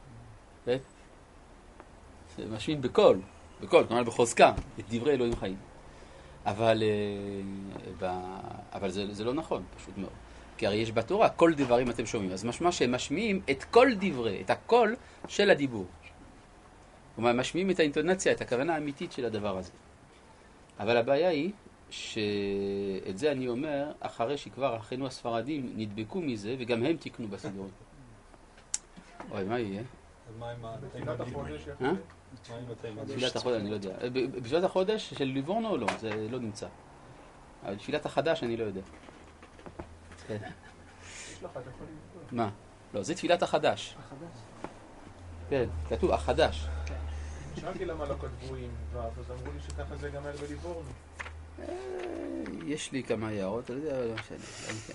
משמיעים בקול, בקול, כלומר בחוזקה, את דברי אלוהים חיים. אבל, אבל זה, זה לא נכון, פשוט מאוד. כי הרי יש בתורה, כל דברים אתם שומעים. אז משמע שהם משמיעים את כל דברי, את הקול של הדיבור. כלומר, משמיעים את האינטונציה, את הכוונה האמיתית של הדבר הזה. אבל הבעיה היא שאת זה אני אומר אחרי שכבר אחינו הספרדים נדבקו מזה, וגם הם תיקנו בסידורים. אוי, מה יהיה? בתפילת החודש, אה? בתפילת החודש, אני לא יודע. בתפילת החודש של ליבורנו או לא? זה לא נמצא. אבל בתפילת החדש אני לא יודע. יש לך, אתה יכול לבדוק. מה? לא, זה תפילת החדש. החדש. כן, כתוב החדש. שאלתי למה לא כתבו עם ו', אז אמרו לי שככה זה גם היה בליבורנו. יש לי כמה הערות, אני יודע, לא משנה.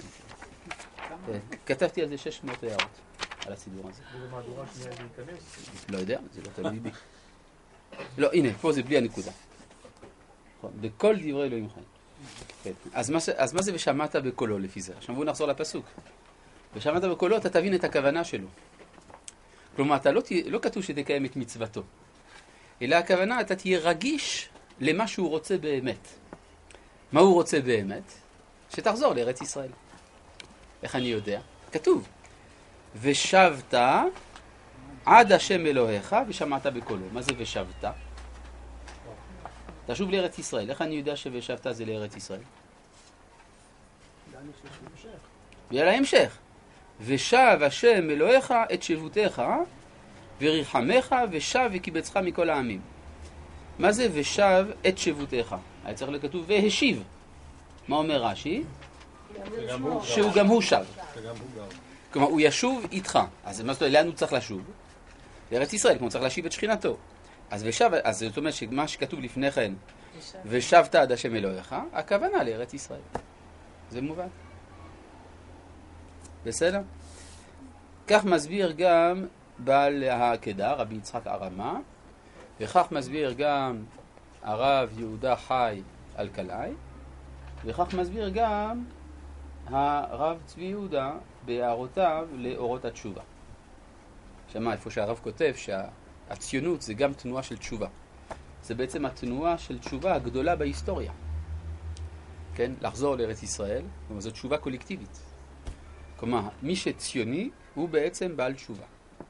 כתבתי על זה שש מאות הערות, על הסידור הזה. ובמהדורה שנייה זה ייכנס? לא יודע, זה לא תלוי בי. לא, הנה, פה זה בלי הנקודה. בכל דברי אלוהים חיים. אז מה זה ושמעת בקולו לפי זה? עכשיו בואו נחזור לפסוק. ושמעת בקולו, אתה תבין את הכוונה שלו. כלומר, אתה לא, לא כתוב שתקיים את מצוותו, אלא הכוונה, אתה תהיה רגיש למה שהוא רוצה באמת. מה הוא רוצה באמת? שתחזור לארץ ישראל. איך אני יודע? כתוב. ושבת עד השם אלוהיך ושמעת בקולו. מה זה ושבת? תשוב לארץ ישראל. איך אני יודע שושבת זה לארץ ישראל? ויהיה להמשך. ושב השם אלוהיך את שבותיך וריחמך ושב וקיבצך מכל העמים. מה זה ושב את שבותיך? היה צריך לכתוב והשיב. מה אומר רש"י? שהוא גם הוא שב. כלומר, הוא ישוב איתך. אז מה זאת אומרת, לאן הוא צריך לשוב? לארץ ישראל, כמו הוא צריך להשיב את שכינתו. אז ושב, אז זאת אומרת שמה שכתוב לפני כן, ושבת עד השם אלוהיך, הכוונה לארץ ישראל. זה מובן. בסדר? כך מסביר גם בעל העקדה, רבי יצחק הרמה, וכך מסביר גם הרב יהודה חי אלקלעי, וכך מסביר גם הרב צבי יהודה בהערותיו לאורות התשובה. שמה, איפה שהרב כותב שהציונות זה גם תנועה של תשובה. זה בעצם התנועה של תשובה הגדולה בהיסטוריה. כן? לחזור לארץ ישראל, זו תשובה קולקטיבית. כלומר, מי שציוני הוא בעצם בעל תשובה.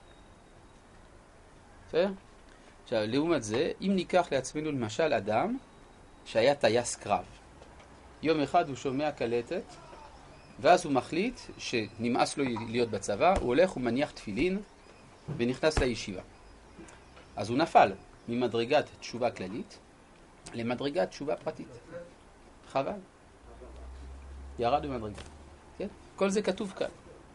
בסדר? עכשיו, לעומת זה, אם ניקח לעצמנו למשל אדם שהיה טייס קרב. יום אחד הוא שומע קלטת, ואז הוא מחליט שנמאס לו להיות בצבא, הוא הולך ומניח תפילין ונכנס לישיבה. אז הוא נפל ממדרגת תשובה כללית למדרגת תשובה פרטית. חבל. ירד במדרגה. כן? כל זה כתוב כאן.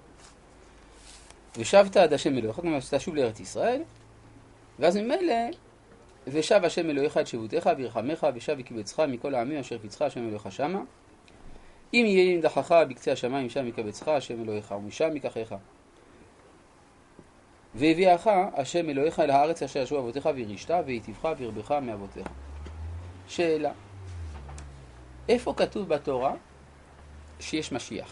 ושבת עד השם אלוהיך, כלומר שתשוב לארץ ישראל, ואז ממילא, ושב השם אלוהיך את שבותיך וירחמך ושב וקיבצך מכל העמים אשר פיצך השם אלוהיך שמה. אם יהיה נדחך בקצה השמיים שם יקבצך השם אלוהיך ומשם ייקחך. והביאך השם אלוהיך אל הארץ אשר ישבו אבותיך וירישת ויטיבך וירבך מאבותיך. שאלה. איפה כתוב בתורה שיש משיח?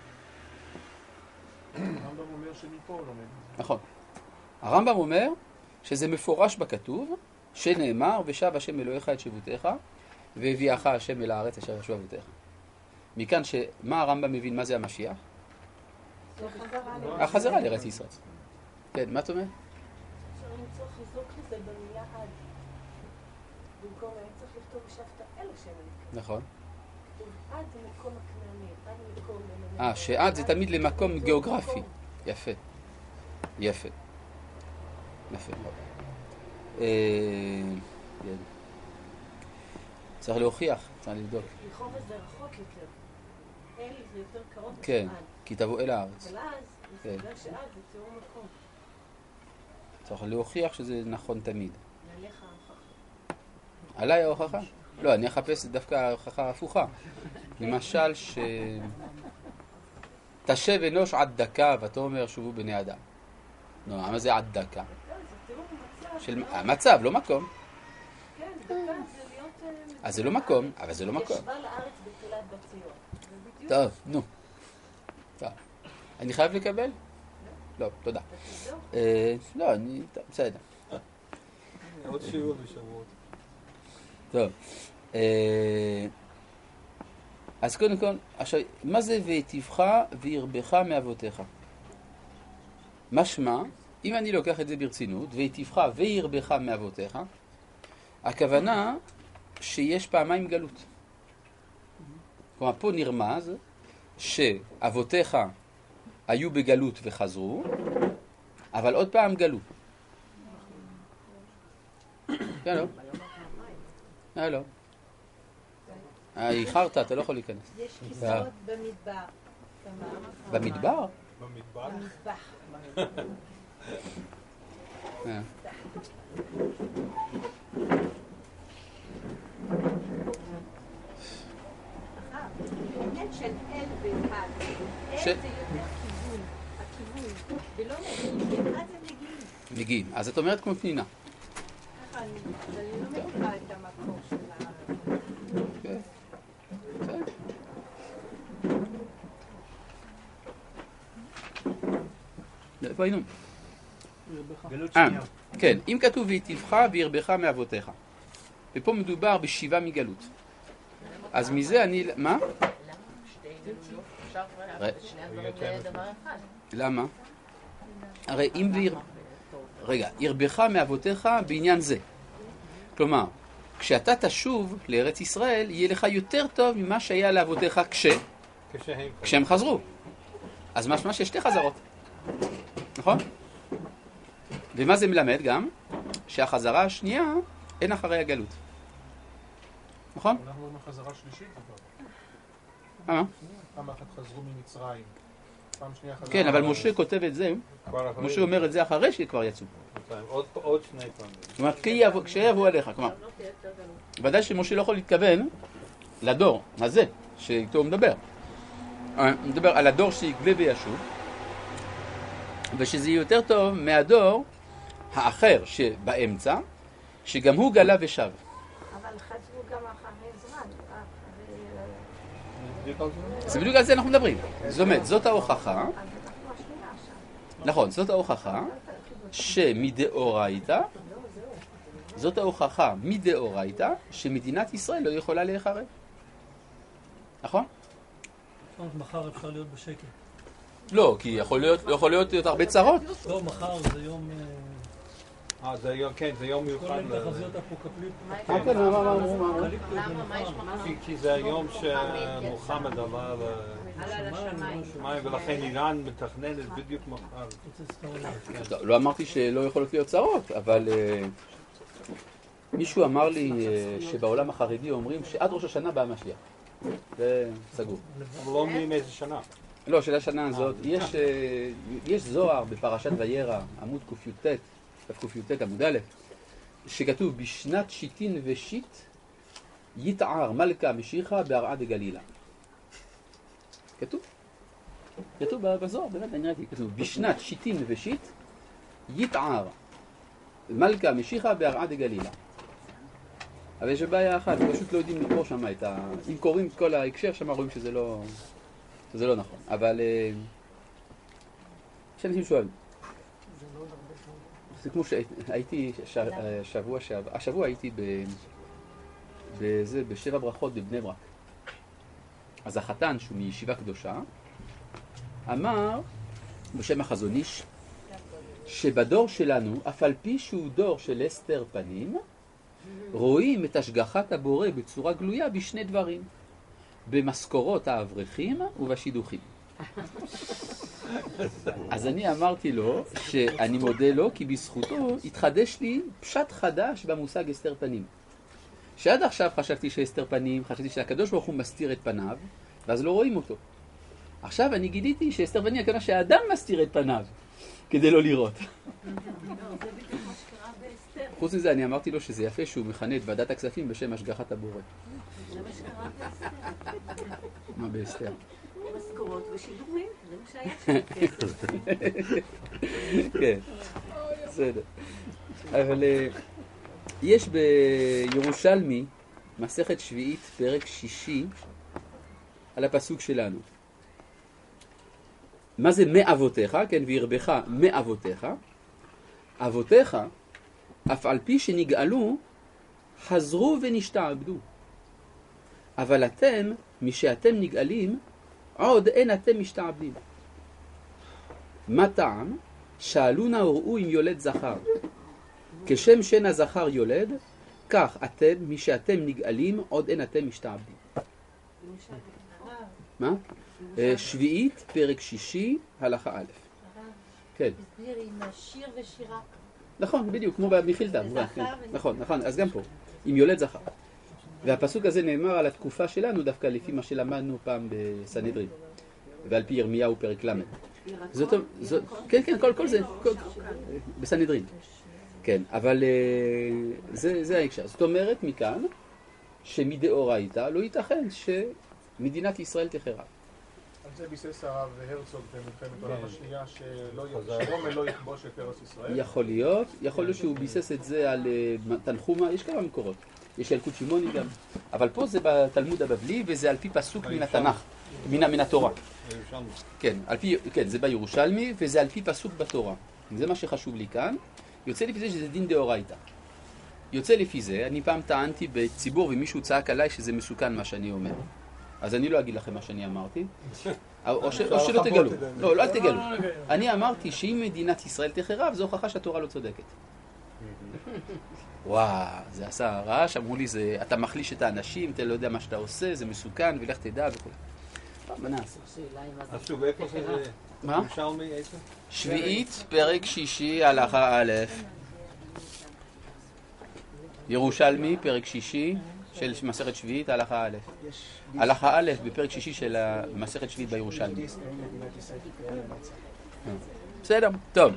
הרמב"ם אומר שמפה הוא לומד. נכון. הרמב"ם אומר שזה מפורש בכתוב, שנאמר, ושב השם אלוהיך את שבותיך, והביאך השם אל הארץ אשר ישבו אבותיך. מכאן שמה הרמב"ם מבין מה זה המשיח? החזרה לארץ ישראל. כן, מה את אומרת? אפשר למצוא חיזוק לזה במילה עד. במקום היה צריך לכתוב ושבת אל השם אלוהיך. נכון. עד זה מקום הכנעני, עד מקום... אה, שעד זה תמיד למקום גיאוגרפי. יפה. יפה. יפה. צריך להוכיח, צריך לבדוק. רחוב זה רחוק יותר. אל זה יותר קרוב. כן, כי תבוא אל הארץ. אבל אז, בגלל שעד זה תיאור מקום. צריך להוכיח שזה נכון תמיד. ועליך ההוכחה. עליי ההוכחה? לא, אני אחפש דווקא ההוכחה הפוכה. למשל ש... תשב אנוש עד דקה ותאמר שובו בני אדם. נו, מה זה עד דקה? של המצב, לא מקום. כן, דקה זה להיות... אז זה לא מקום, אבל זה לא מקום. ישבה לארץ בתחילת בציון. טוב, נו. טוב. אני חייב לקבל? לא, תודה. לא, אני... בסדר. עוד שיעור בשבועות. טוב. אז קודם כל, עכשיו, מה זה והיטיבך וירבך מאבותיך? משמע, אם אני לוקח את זה ברצינות, והיטיבך וירבך מאבותיך, הכוונה שיש פעמיים גלות. כלומר, פה נרמז שאבותיך היו בגלות וחזרו, אבל עוד פעם גלו. כן, לא? אה, לא. איחרת, אתה לא יכול להיכנס. יש כיסאות במדבר. במדבר? במדבר? במטבח. אה. העניין של אל ואחד. אל זה יותר כיוון, הכיוון, ולא מגיעים, ואחד זה מגיעים. מגיעים. אז את אומרת כמו פנינה. ככה אני, אז אני לא מכירה את המקור של ה... כן. בסדר. איפה היינו? גלות אה, שנייה. כן, אם כתוב והיטיבך וירבך מאבותיך. ופה מדובר בשיבה מגלות. אז מזה אני... מה? למה? הרי אם ויר... רגע, ירבך מאבותיך בעניין זה. כלומר, כשאתה תשוב לארץ ישראל, יהיה לך יותר טוב ממה שהיה לאבותיך כש... כשהם חזרו. אז משמע שיש שתי חזרות. נכון? ומה זה מלמד גם? שהחזרה השנייה אין אחרי הגלות. נכון? אנחנו רואים חזרה שלישית כבר. אה? פעם אחת חזרו ממצרים. פעם שנייה חזרה... כן, אבל משה כותב את זה, משה אומר את זה אחרי שכבר יצאו. עוד שני פעמים. זאת אומרת, כשיבוא עליך, כלומר, ודאי שמשה לא יכול להתכוון לדור הזה שאיתו הוא מדבר. הוא מדבר על הדור שיגלה וישוב, ושזה יהיה יותר טוב מהדור האחר שבאמצע, שגם הוא גלה ושב. אבל חזרו גם אחרי זמן. זה בדיוק על זה אנחנו מדברים. זאת אומרת, זאת ההוכחה, נכון, זאת ההוכחה שמדאורייתא, זאת ההוכחה מדאורייתא שמדינת ישראל לא יכולה להיחרב. נכון? מחר אפשר להיות בשקט. לא, כי יכול להיות, יכול להיות הרבה צרות. לא, מחר זה יום... אה, זה יום, כן, זה יום מיוחד. כל מיני תחזיות אפוקליפטיות. אה, כן, מה, מה, מה, מה? למה? מה יש מחר? כי זה היום שמוחמד עלה לשמיים, ולכן איראן מתכננת בדיוק מחר. לא אמרתי שלא יכולות להיות צרות, אבל מישהו אמר לי שבעולם החרדי אומרים שעד ראש השנה בא המשיח. זה סגור. אבל לא אומרים איזה שנה. לא, של השנה הזאת. יש זוהר בפרשת וירא, עמוד קי"ט, קי"ט עמוד א', שכתוב בשנת שיטין ושיט יתער מלכה משיחה בהרעה דגלילה. כתוב. כתוב בזוהר, באמת, אני ראיתי, כתוב בשנת שיטין ושיט יתער מלכה משיחה בהרעה דגלילה. אבל יש בעיה אחת, פשוט לא יודעים לקרוא שם את ה... אם קוראים את כל ההקשר שם רואים שזה לא... שזה לא נכון, אבל... שאנשים שואלים. זה כמו שהייתי שבוע שעבר, השבוע הייתי בזה, בשבע ברכות בבני ברק. אז החתן, שהוא מישיבה קדושה, אמר, בשם החזון איש, שבדור שלנו, אף על פי שהוא דור של הסתר פנים, רואים את השגחת הבורא בצורה גלויה בשני דברים, במשכורות האברכים ובשידוכים. אז אני אמרתי לו שאני מודה לו כי בזכותו התחדש לי פשט חדש במושג הסתר פנים. שעד עכשיו חשבתי שהסתר פנים, חשבתי שהקדוש ברוך הוא מסתיר את פניו, ואז לא רואים אותו. עכשיו אני גיליתי שהסתר פנים הכוונה שהאדם מסתיר את פניו, כדי לא לראות. חוץ מזה אני אמרתי לו שזה יפה שהוא מכנה את ועדת הכספים בשם השגחת הבורא. זה מה שקרה באסתר. מה באסתר? משכורות ושידורים, זה מה שהיה שם. כן, בסדר. אבל יש בירושלמי, מסכת שביעית, פרק שישי, על הפסוק שלנו. מה זה מאבותיך? כן, וירבך מאבותיך. אבותיך, אף על פי שנגאלו, חזרו ונשתעבדו. אבל אתם, משאתם נגאלים, עוד אין אתם משתעבדים. מה טעם? שאלו נא וראו אם יולד זכר. כשם שן הזכר יולד, כך אתם, משאתם נגאלים, עוד אין אתם משתעבדים. מה? שביעית, פרק שישי, הלכה א'. כן. תסביר עם שיר ושירה. נכון, בדיוק, כמו במחילתא. נכון, נכון, אז גם פה, אם יולד זכר. והפסוק הזה נאמר על התקופה שלנו דווקא לפי מה שלמדנו פעם בסנהדרין, ועל פי ירמיהו פרק למד. זאת, זאת, כן, כן, כל, כל זה, כל, בסנהדרין. כן, אבל זה, זה ההקשר. זאת אומרת מכאן שמדאורייתא לא ייתכן שמדינת ישראל תחרב. על זה ביסס הרב הרצוג במלחמת העולם השנייה שרומל לא יכבוש את ארץ ישראל. יכול להיות, יכול להיות שהוא ביסס את זה על תנחומה, יש כמה מקורות. יש ילקוט שמעוני גם, אבל פה זה בתלמוד הבבלי וזה על פי פסוק מן התנ"ך, מן, מן התורה. כן, על פי, כן, זה בירושלמי וזה על פי פסוק בתורה. זה מה שחשוב לי כאן. יוצא לפי זה שזה דין דאורייתא. יוצא לפי זה, אני פעם טענתי בציבור ומישהו צעק עליי שזה מסוכן מה שאני אומר. אז אני לא אגיד לכם מה שאני אמרתי, או שלא תגלו. לא, לא תגלו. אני אמרתי שאם מדינת ישראל תחרב, זו הוכחה שהתורה לא צודקת. וואו, זה עשה רעש, אמרו לי, אתה מחליש את האנשים, אתה לא יודע מה שאתה עושה, זה מסוכן, ולך תדע וכו'. טוב, מה נעשה? אז שוב, איפה זה? מה? שביעית, פרק שישי, הלכה א'. ירושלמי, פרק שישי, של מסכת שביעית, הלכה א'. הלכה א' בפרק שישי של מסכת שביעית בירושלמי. בסדר, טוב.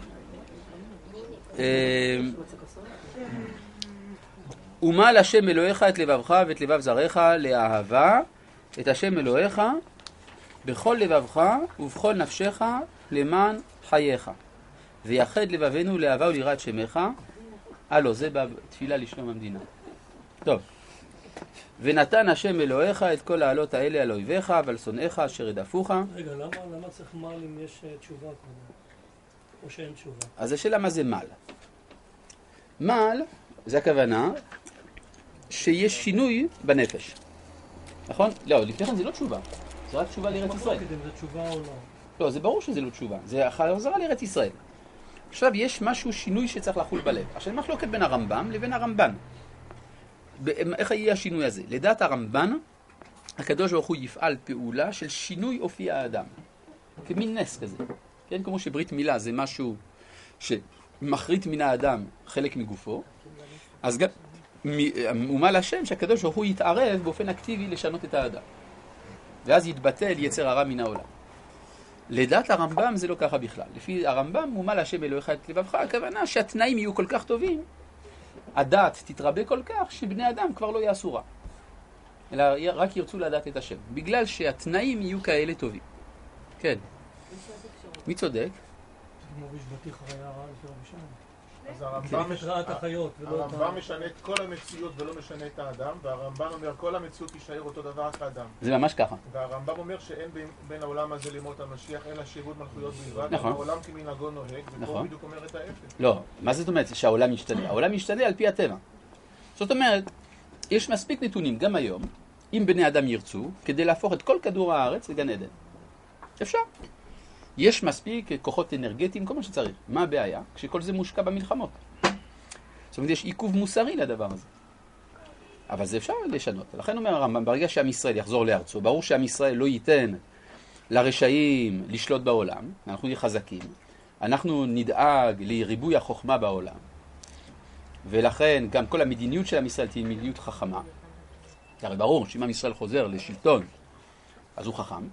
ומל השם אלוהיך את לבבך ואת לבב זרעך לאהבה את השם אלוהיך בכל לבבך ובכל נפשך למען חייך ויחד לבבנו לאהבה וליראת שמך. הלו, זה בתפילה לשלום המדינה. טוב. ונתן השם אלוהיך את כל העלות האלה על אויביך ועל שונאיך אשר ידפוך. רגע, למה, למה צריך מל אם יש תשובה כמובן? או שאין תשובה? אז השאלה מה זה מל. מל זה הכוונה שיש שינוי בנפש. נכון? לא, לפני כן זה לא תשובה. זה רק תשובה לארץ ישראל. אם זה תשובה או לא. לא, זה ברור שזה לא תשובה. זה חזרה לארץ ישראל. עכשיו יש משהו, שינוי שצריך לחול בלב. עכשיו מחלוקת בין הרמב"ם לבין הרמב"ן. איך יהיה השינוי הזה? לדעת הרמב"ן, הקדוש ברוך הוא יפעל פעולה של שינוי אופי האדם. כמין נס כזה. כן, כמו שברית מילה זה משהו שמחריט מן האדם חלק מגופו, אז גם ומה להשם שהקדוש ברוך הוא יתערב באופן אקטיבי לשנות את האדם. ואז יתבטל יצר הרע מן העולם. לדעת הרמב"ם זה לא ככה בכלל. לפי הרמב"ם, ומה להשם אלוהיך את לבבך, הכוונה שהתנאים יהיו כל כך טובים, הדעת תתרבה כל כך שבני אדם כבר לא יעשו רע. אלא רק ירצו לדעת את השם. בגלל שהתנאים יהיו כאלה טובים. כן. מי צודק? כמו בשבתיך היה רע לפי רבי שמעון. בהחלט. אז הרמב"ם משנה את כל המציאות ולא משנה את האדם, והרמב"ם אומר כל המציאות תישאר אותו דבר רק האדם. זה ממש ככה. והרמב"ם אומר שאין בין העולם הזה לימות המשיח, אלא שירות מלכויות בלבד, נכון. העולם כמנהגו נוהג, ופה נכון. בדיוק אומר את ההפך. לא, מה זאת אומרת שהעולם משתנה? העולם משתנה על פי הטבע. זאת אומרת, יש מספיק נתונים גם היום, אם בני אדם ירצו, כדי להפוך את כל כדור הארץ לגן עדן. אפשר. יש מספיק כוחות אנרגטיים, כל מה שצריך. מה הבעיה? כשכל זה מושקע במלחמות. זאת אומרת, יש עיכוב מוסרי לדבר הזה. אבל זה אפשר לשנות. לכן אומר הרמב"ם, ברגע שעם ישראל יחזור לארצו, ברור שעם ישראל לא ייתן לרשעים לשלוט בעולם, אנחנו נהיה חזקים, אנחנו נדאג לריבוי החוכמה בעולם, ולכן גם כל המדיניות של עם ישראל תהיה מדיניות חכמה. הרי ברור שאם עם ישראל חוזר לשלטון, אז הוא חכם,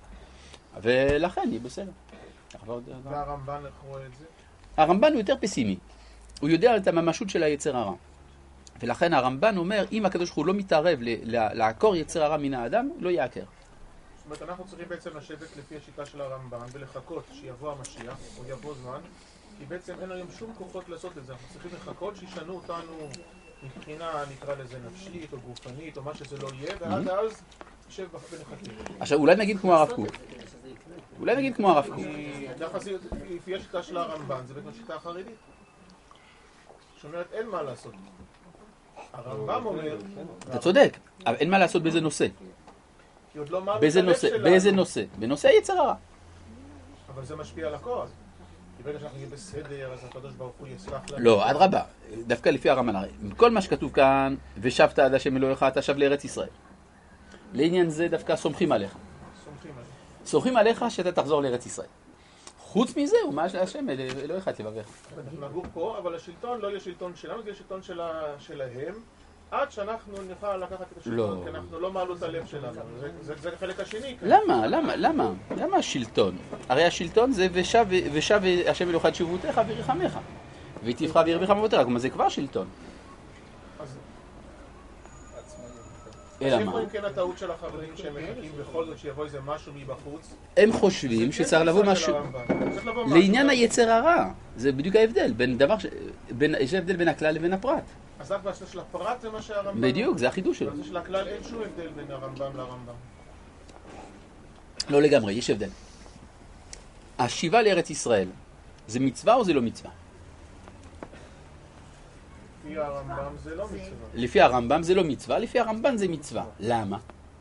ולכן יהיה בסדר. והרמב"ן איך רואה את זה? הרמב"ן הוא יותר פסימי. הוא יודע את הממשות של היצר הרע. ולכן הרמב"ן אומר, אם הקדוש ברוך הוא לא מתערב לעקור יצר הרע מן האדם, לא יעקר. זאת אומרת, אנחנו צריכים בעצם לשבת לפי השיטה של הרמב"ן ולחכות שיבוא המשיח, או יבוא זמן, כי בעצם אין היום שום כוחות לעשות את זה. אנחנו צריכים לחכות שישנו אותנו מבחינה, נקרא לזה נפשית או גופנית או מה שזה לא יהיה, ועד אז נשב ונחכים. עכשיו, אולי נגיד כמו הרב קוק. אולי נגיד כמו הרב קוק. לפי השיטה של הרמב"ן, זה בעצם השיטה החרדית. שאומרת, אין מה לעשות. הרמב"ם אומר... אתה צודק, אבל אין מה לעשות באיזה נושא. כי עוד לא מה באיזה נושא? באיזה נושא? בנושא היצר הרע. אבל זה משפיע על הכל. כי ברגע שאנחנו נהיה בסדר, אז הקדוש ברוך הוא יסלח לנו. לא, אדרבה. דווקא לפי הרמב"ן, כל מה שכתוב כאן, ושבת עד השם אלוהיך, אתה שב לארץ ישראל. לעניין זה דווקא סומכים עליך. סומכים עליך. סומכים עליך שאתה תחזור לארץ ישראל. חוץ מזה, הוא מה השם אלוהיך את לבבך. אנחנו נגור פה, אבל השלטון לא יהיה שלטון שלנו, זה יהיה שלטון שלהם, עד שאנחנו נוכל לקחת את השלטון, כי אנחנו לא מעלו את הלב שלנו. זה החלק השני. למה? למה? למה? למה השלטון? הרי השלטון זה ושב השם אלוהיך את שובותיך וירחמך. ותבחר וירבך מבותיך, כלומר זה כבר שלטון. אלא מה? אז איפה כן הטעות של החברים שהם מחכים בכל זאת שיבוא איזה משהו מבחוץ? הם חושבים שצריך לבוא משהו לעניין היצר הרע. זה בדיוק ההבדל בין דבר ש... יש הבדל בין הכלל לבין הפרט. אז רק בהשתה של הפרט זה מה שהרמב"ם... בדיוק, זה החידוש שלו. בהשתה של הכלל אין שום הבדל בין הרמב"ם לרמב"ם. לא לגמרי, יש הבדל. השיבה לארץ ישראל, זה מצווה או זה לא מצווה? לפי הרמב"ם זה לא מצווה. לפי הרמב"ם זה לא מצווה, לפי הרמב"ן זה מצווה. למה?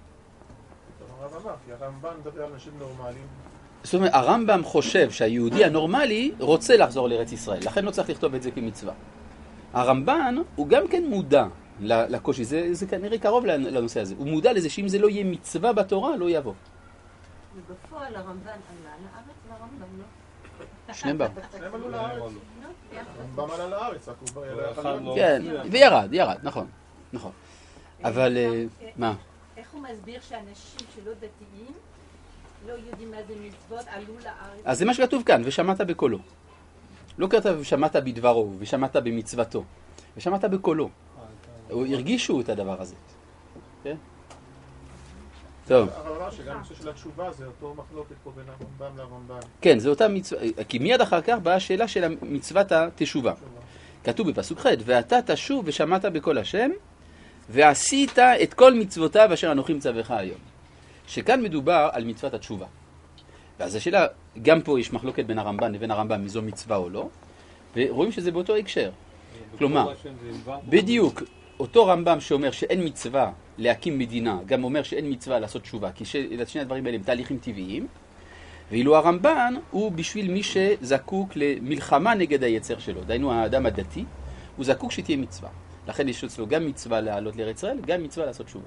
כי הרמב"ם מדבר על אנשים נורמליים. זאת אומרת, הרמב"ם חושב שהיהודי הנורמלי רוצה לחזור לארץ ישראל, לכן לא צריך לכתוב את זה כמצווה. הרמב"ן הוא גם כן מודע לקושי, זה, זה כנראה קרוב לנושא הזה. הוא מודע לזה שאם זה לא יהיה מצווה בתורה, לא יבוא. ובפועל הרמב"ן עלה לארץ והרמב"ם לא. שניהם באו. שניהם עלו לארץ. הרמב"ם עלה לארץ, רק הוא בא... כן, וירד, ירד, נכון, נכון. אבל, מה? איך הוא מסביר שאנשים שלא דתיים לא יודעים מה זה מצוות, עלו לארץ? אז זה מה שכתוב כאן, ושמעת בקולו. לא כתב ושמעת בדברו, ושמעת במצוותו, ושמעת בקולו. הרגישו את הדבר הזה. כן? טוב. אבל אמר שגם נושא של התשובה זה אותו מחלוקת פה בין הרמב"ם לרמב"ן. כן, זה אותה מצווה, כי מיד אחר כך באה השאלה של מצוות התשובה. כתוב בפסוק ח' ואתה תשוב ושמעת בקול השם, ועשית את כל מצוותיו אשר אנוכי מצווך היום. שכאן מדובר על מצוות התשובה. ואז השאלה, גם פה יש מחלוקת בין הרמב"ן לבין הרמב"ם, מזו מצווה או לא, ורואים שזה באותו הקשר. כלומר, בדיוק, אותו רמב"ם שאומר שאין מצווה להקים מדינה, גם אומר שאין מצווה לעשות תשובה, כי שני הדברים האלה הם תהליכים טבעיים, ואילו הרמב"ן הוא בשביל מי שזקוק למלחמה נגד היצר שלו, דהיינו האדם הדתי, הוא זקוק שתהיה מצווה. לכן יש אצלו גם מצווה לעלות לארץ ישראל, גם מצווה לעשות תשובה.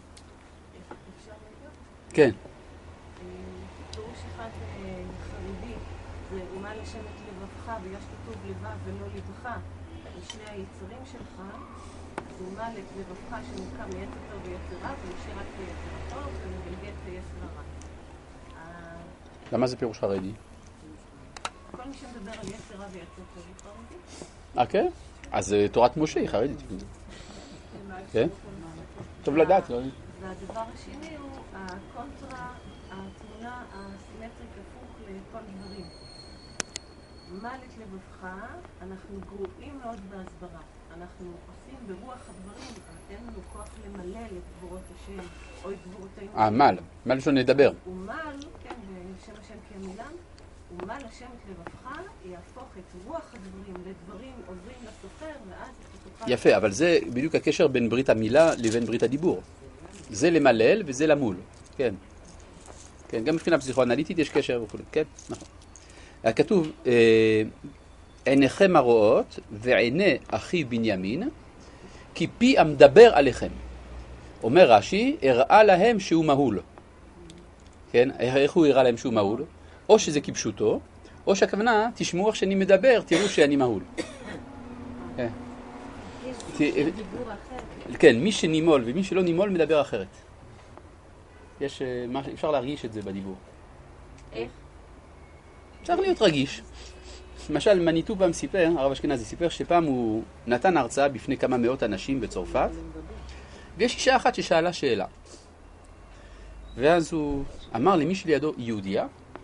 כן. פירוש אחד חרדי, זה למען השם את לבבך, ויש כתוב לבב ולא לבך, לשני היצרים שלך, אז למען את לבבך שמוקם מיצר טוב ויצר רע, ונשאר רק ביצר הטוב, ומגלגל את היצר הרע. למה זה פירוש חרדי? כל מי שמדבר על יצר רע ויצר טוב הוא חרדי. אה, כן? אז תורת משה היא חרדית. כן? טוב לדעת, לא? והדבר השני הוא הקונטרה, התמונה הסימטרית הפוך לכל דברים. מל את לבבך, אנחנו גרועים מאוד בהסברה. אנחנו עושים ברוח הדברים, אין לנו כוח למלא את גבורות השם, או את גבורותינו. אה, מל. מל לשון לדבר. ומל, כן, בשם השם כמילם, ומל השם את לבבך, יהפוך את רוח הדברים לדברים עוברים לסוחר, ואז תוכל... יפה, אבל זה בדיוק הקשר בין ברית המילה לבין ברית הדיבור. זה למלל וזה למול. כן. כן, גם מבחינה פסיכואנליטית יש קשר וכו'. כן, נכון. כתוב, עיניכם הרואות ועיני אחי בנימין, כי פי המדבר עליכם. אומר רש"י, הראה להם שהוא מהול. כן, איך הוא הראה להם שהוא מהול? או שזה כפשוטו, או שהכוונה, תשמעו איך שאני מדבר, תראו שאני מהול. כן. כן, מי שנימול ומי שלא נימול מדבר אחרת. יש, אפשר להרגיש את זה בדיבור. איך? צריך להיות רגיש. למשל, מניטו פעם סיפר, הרב אשכנזי סיפר, שפעם הוא נתן הרצאה בפני כמה מאות אנשים בצרפת, ויש אישה אחת ששאלה שאלה. ואז הוא אמר למי שלידו יהודיה,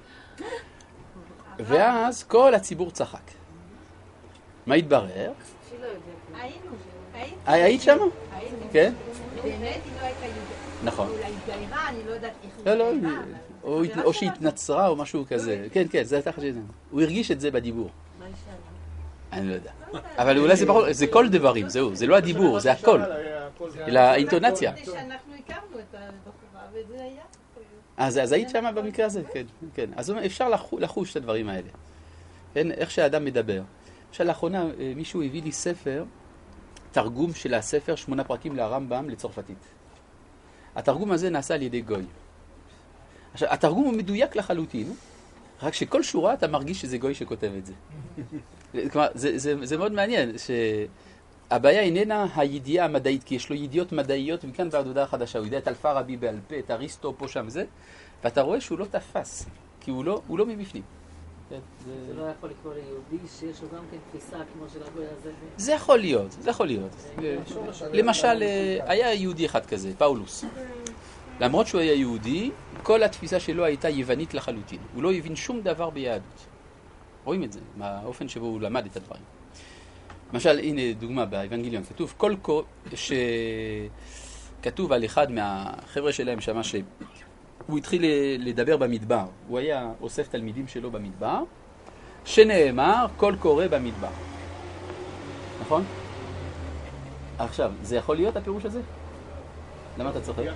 ואז כל הציבור צחק. מה התברר? היינו, היינו. היית שם? היינו. כן? באמת היא לא הייתה יהודית. נכון. אולי התגיירה, אני לא יודעת איך לא, לא, היא התגיירה. או שהתנצרה או משהו כזה. כן, כן, זה הייתה חשבת. הוא הרגיש את זה בדיבור. מה היא שאלה? אני לא יודע. אבל אולי זה פחות, זה כל דברים, זהו, זה לא הדיבור, זה הכל. אלא האינטונציה. שאנחנו הכרנו את הבחורה, וזה היה. אז, אז היית שמה במקרה הזה, כן, כן. אז אפשר לחוש את הדברים האלה. כן, איך שהאדם מדבר. עכשיו, לאחרונה מישהו הביא לי ספר, תרגום של הספר, שמונה פרקים לרמב"ם לצרפתית. התרגום הזה נעשה על ידי גוי. עכשיו, התרגום הוא מדויק לחלוטין, רק שכל שורה אתה מרגיש שזה גוי שכותב את זה. כלומר, זה, זה, זה מאוד מעניין, שהבעיה איננה הידיעה המדעית, כי יש לו ידיעות מדעיות מכאן ועד הודעה חדשה. הוא יודע את אלפא-רבי בעל פה, את אריסטו פה שם זה, ואתה רואה שהוא לא תפס, כי הוא לא, הוא לא מבפנים. זה לא יכול לקרוא ליהודי שיש לו גם כן תפיסה כמו של הגוי הזה? זה יכול להיות, זה יכול להיות. למשל, היה יהודי אחד כזה, פאולוס. למרות שהוא היה יהודי, כל התפיסה שלו הייתה יוונית לחלוטין. הוא לא הבין שום דבר ביהדות. רואים את זה, מהאופן שבו הוא למד את הדברים. למשל, הנה דוגמה באבנגליון, כתוב, כל קורא, שכתוב על אחד מהחבר'ה שלהם שמה ש... הוא התחיל לדבר במדבר, הוא היה אוסף תלמידים שלו במדבר, שנאמר כל קורא במדבר. נכון? עכשיו, זה יכול להיות הפירוש הזה? למה אתה צוחק?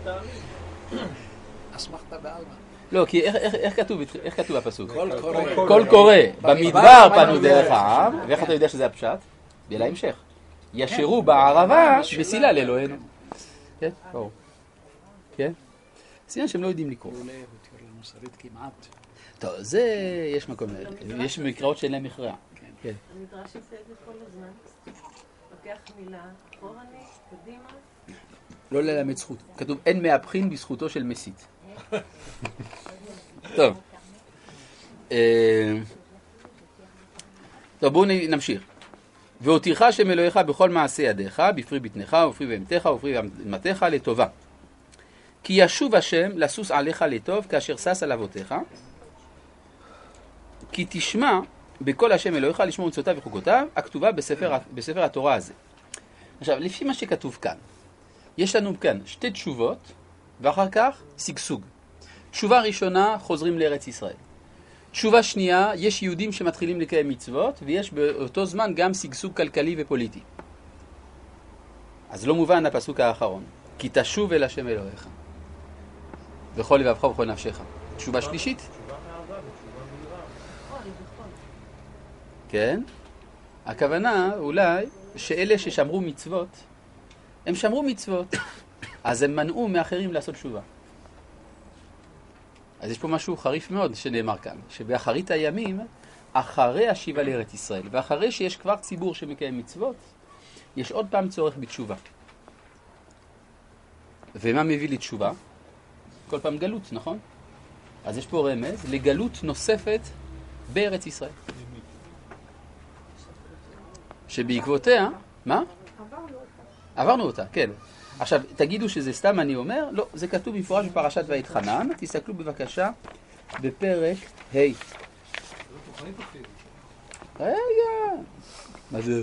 אסמכת בעלמא. לא, כי איך, איך, איך כתוב, איך כתוב הפסוק? כל קורא במדבר פנו דרך העם, ואיך אתה יודע שזה הפשט? בלה המשך. ישרו בערבה מסילה לאלוהינו. כן? ברור. כן? סימן שהם לא יודעים לקרוא. אולי הוא תיאור מוסרית כמעט. טוב, זה יש מקום, יש מקראות שאין להם מכרעה. המדרש עושה את זה כל הזמן. לוקח מילה אחורנית, קדימה. לא ללמד זכות. כתוב, אין מהבחין בזכותו של מסית. טוב. טוב, בואו נמשיך. והותירך השם אלוהיך בכל מעשה ידיך, בפרי בטנך ופרי בהמתך ופרי בהמתך לטובה. כי ישוב השם לסוס עליך לטוב כאשר סס על אבותיך, כי תשמע בכל השם אלוהיך לשמור מצוותיו וחוקותיו, הכתובה בספר, בספר התורה הזה. עכשיו, לפי מה שכתוב כאן, יש לנו כאן שתי תשובות, ואחר כך סגסוג. תשובה ראשונה, חוזרים לארץ ישראל. תשובה שנייה, יש יהודים שמתחילים לקיים מצוות, ויש באותו זמן גם סגסוג כלכלי ופוליטי. אז לא מובן הפסוק האחרון. כי תשוב אל השם אלוהיך. בכל לבבך ובכל נפשך. תשובה שלישית. תשובה מאהבה ותשובה מיראה. כן. הכוונה אולי שאלה ששמרו מצוות, הם שמרו מצוות, אז הם מנעו מאחרים לעשות תשובה. אז יש פה משהו חריף מאוד שנאמר כאן, שבאחרית הימים, אחרי השיבה לארץ ישראל, ואחרי שיש כבר ציבור שמקיים מצוות, יש עוד פעם צורך בתשובה. ומה מביא לתשובה? כל פעם גלות, נכון? אז יש פה רמז לגלות נוספת בארץ ישראל. שבעקבותיה, מה? עברנו אותה. עברנו אותה, כן. עכשיו, תגידו שזה סתם אני אומר? לא, זה כתוב במפורש בפרשת ויתחנן. תסתכלו בבקשה בפרק ה'. רגע. מה זה?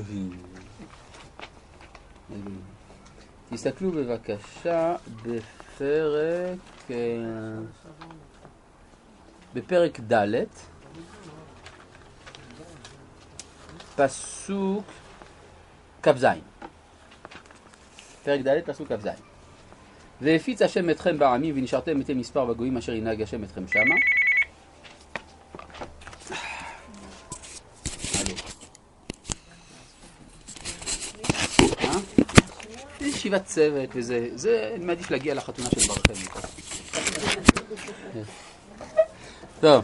תסתכלו בבקשה בפרק... בפרק ד' פסוק כ"ז. פרק ד' פסוק כ"ז. והפיץ השם אתכם בעמים ונשארתם מתי מספר בגויים אשר ינהג השם אתכם שמה. זה ישיבת צוות וזה, זה אני מעדיף להגיע לחתונה של ברכם. טוב.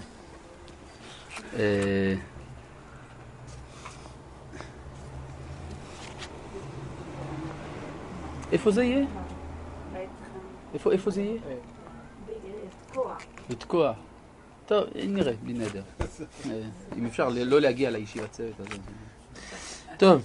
איפה זה יהיה? איפה, איפה זה יהיה? תקוע. לתקוע. טוב, נראה, בלי נדר. אם אפשר לא להגיע לישיבת צוות הזה. טוב.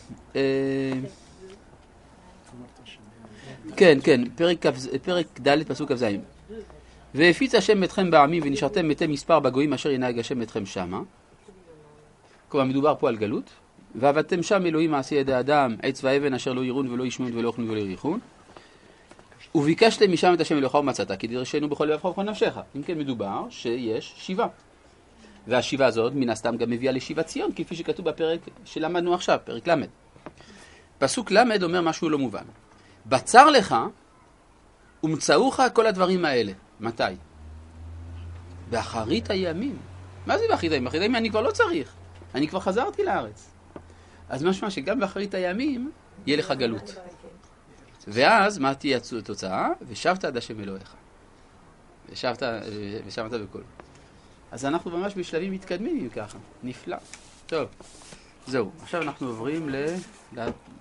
כן, כן, פרק ד' פסוק כ"ז. והפיץ השם אתכם בעמים ונשארתם מתי מספר בגויים אשר ינהג השם אתכם שמה. כלומר, מדובר פה על גלות. ועבדתם שם אלוהים מעשי ידי אדם, עץ ואבן אשר לא ירון ולא ישמעון ולא יאכלו ולא יריחון. וביקשתם משם את השם אלוהיך ומצאת, כי דרשנו בכל לבבך ובכל נפשך. אם כן מדובר שיש שיבה. והשיבה הזאת מן הסתם גם מביאה לשיבת ציון, כפי שכתוב בפרק שלמדנו עכשיו, פרק למד. פסוק למד אומר משהו לא מובן. בצר לך ומצאוך כל הדברים האלה. מתי? באחרית הימים. מה זה באחרית הימים? באחרית הימים אני כבר לא צריך. אני כבר חזרתי לארץ. אז משמע שגם באחרית הימים יהיה לך גלות. ואז מה תהיה התוצאה? ושבת עד השם אלוהיך. ושבת, ושבת בכל. אז אנחנו ממש בשלבים מתקדמים ככה. נפלא. טוב, זהו. עכשיו אנחנו עוברים ל...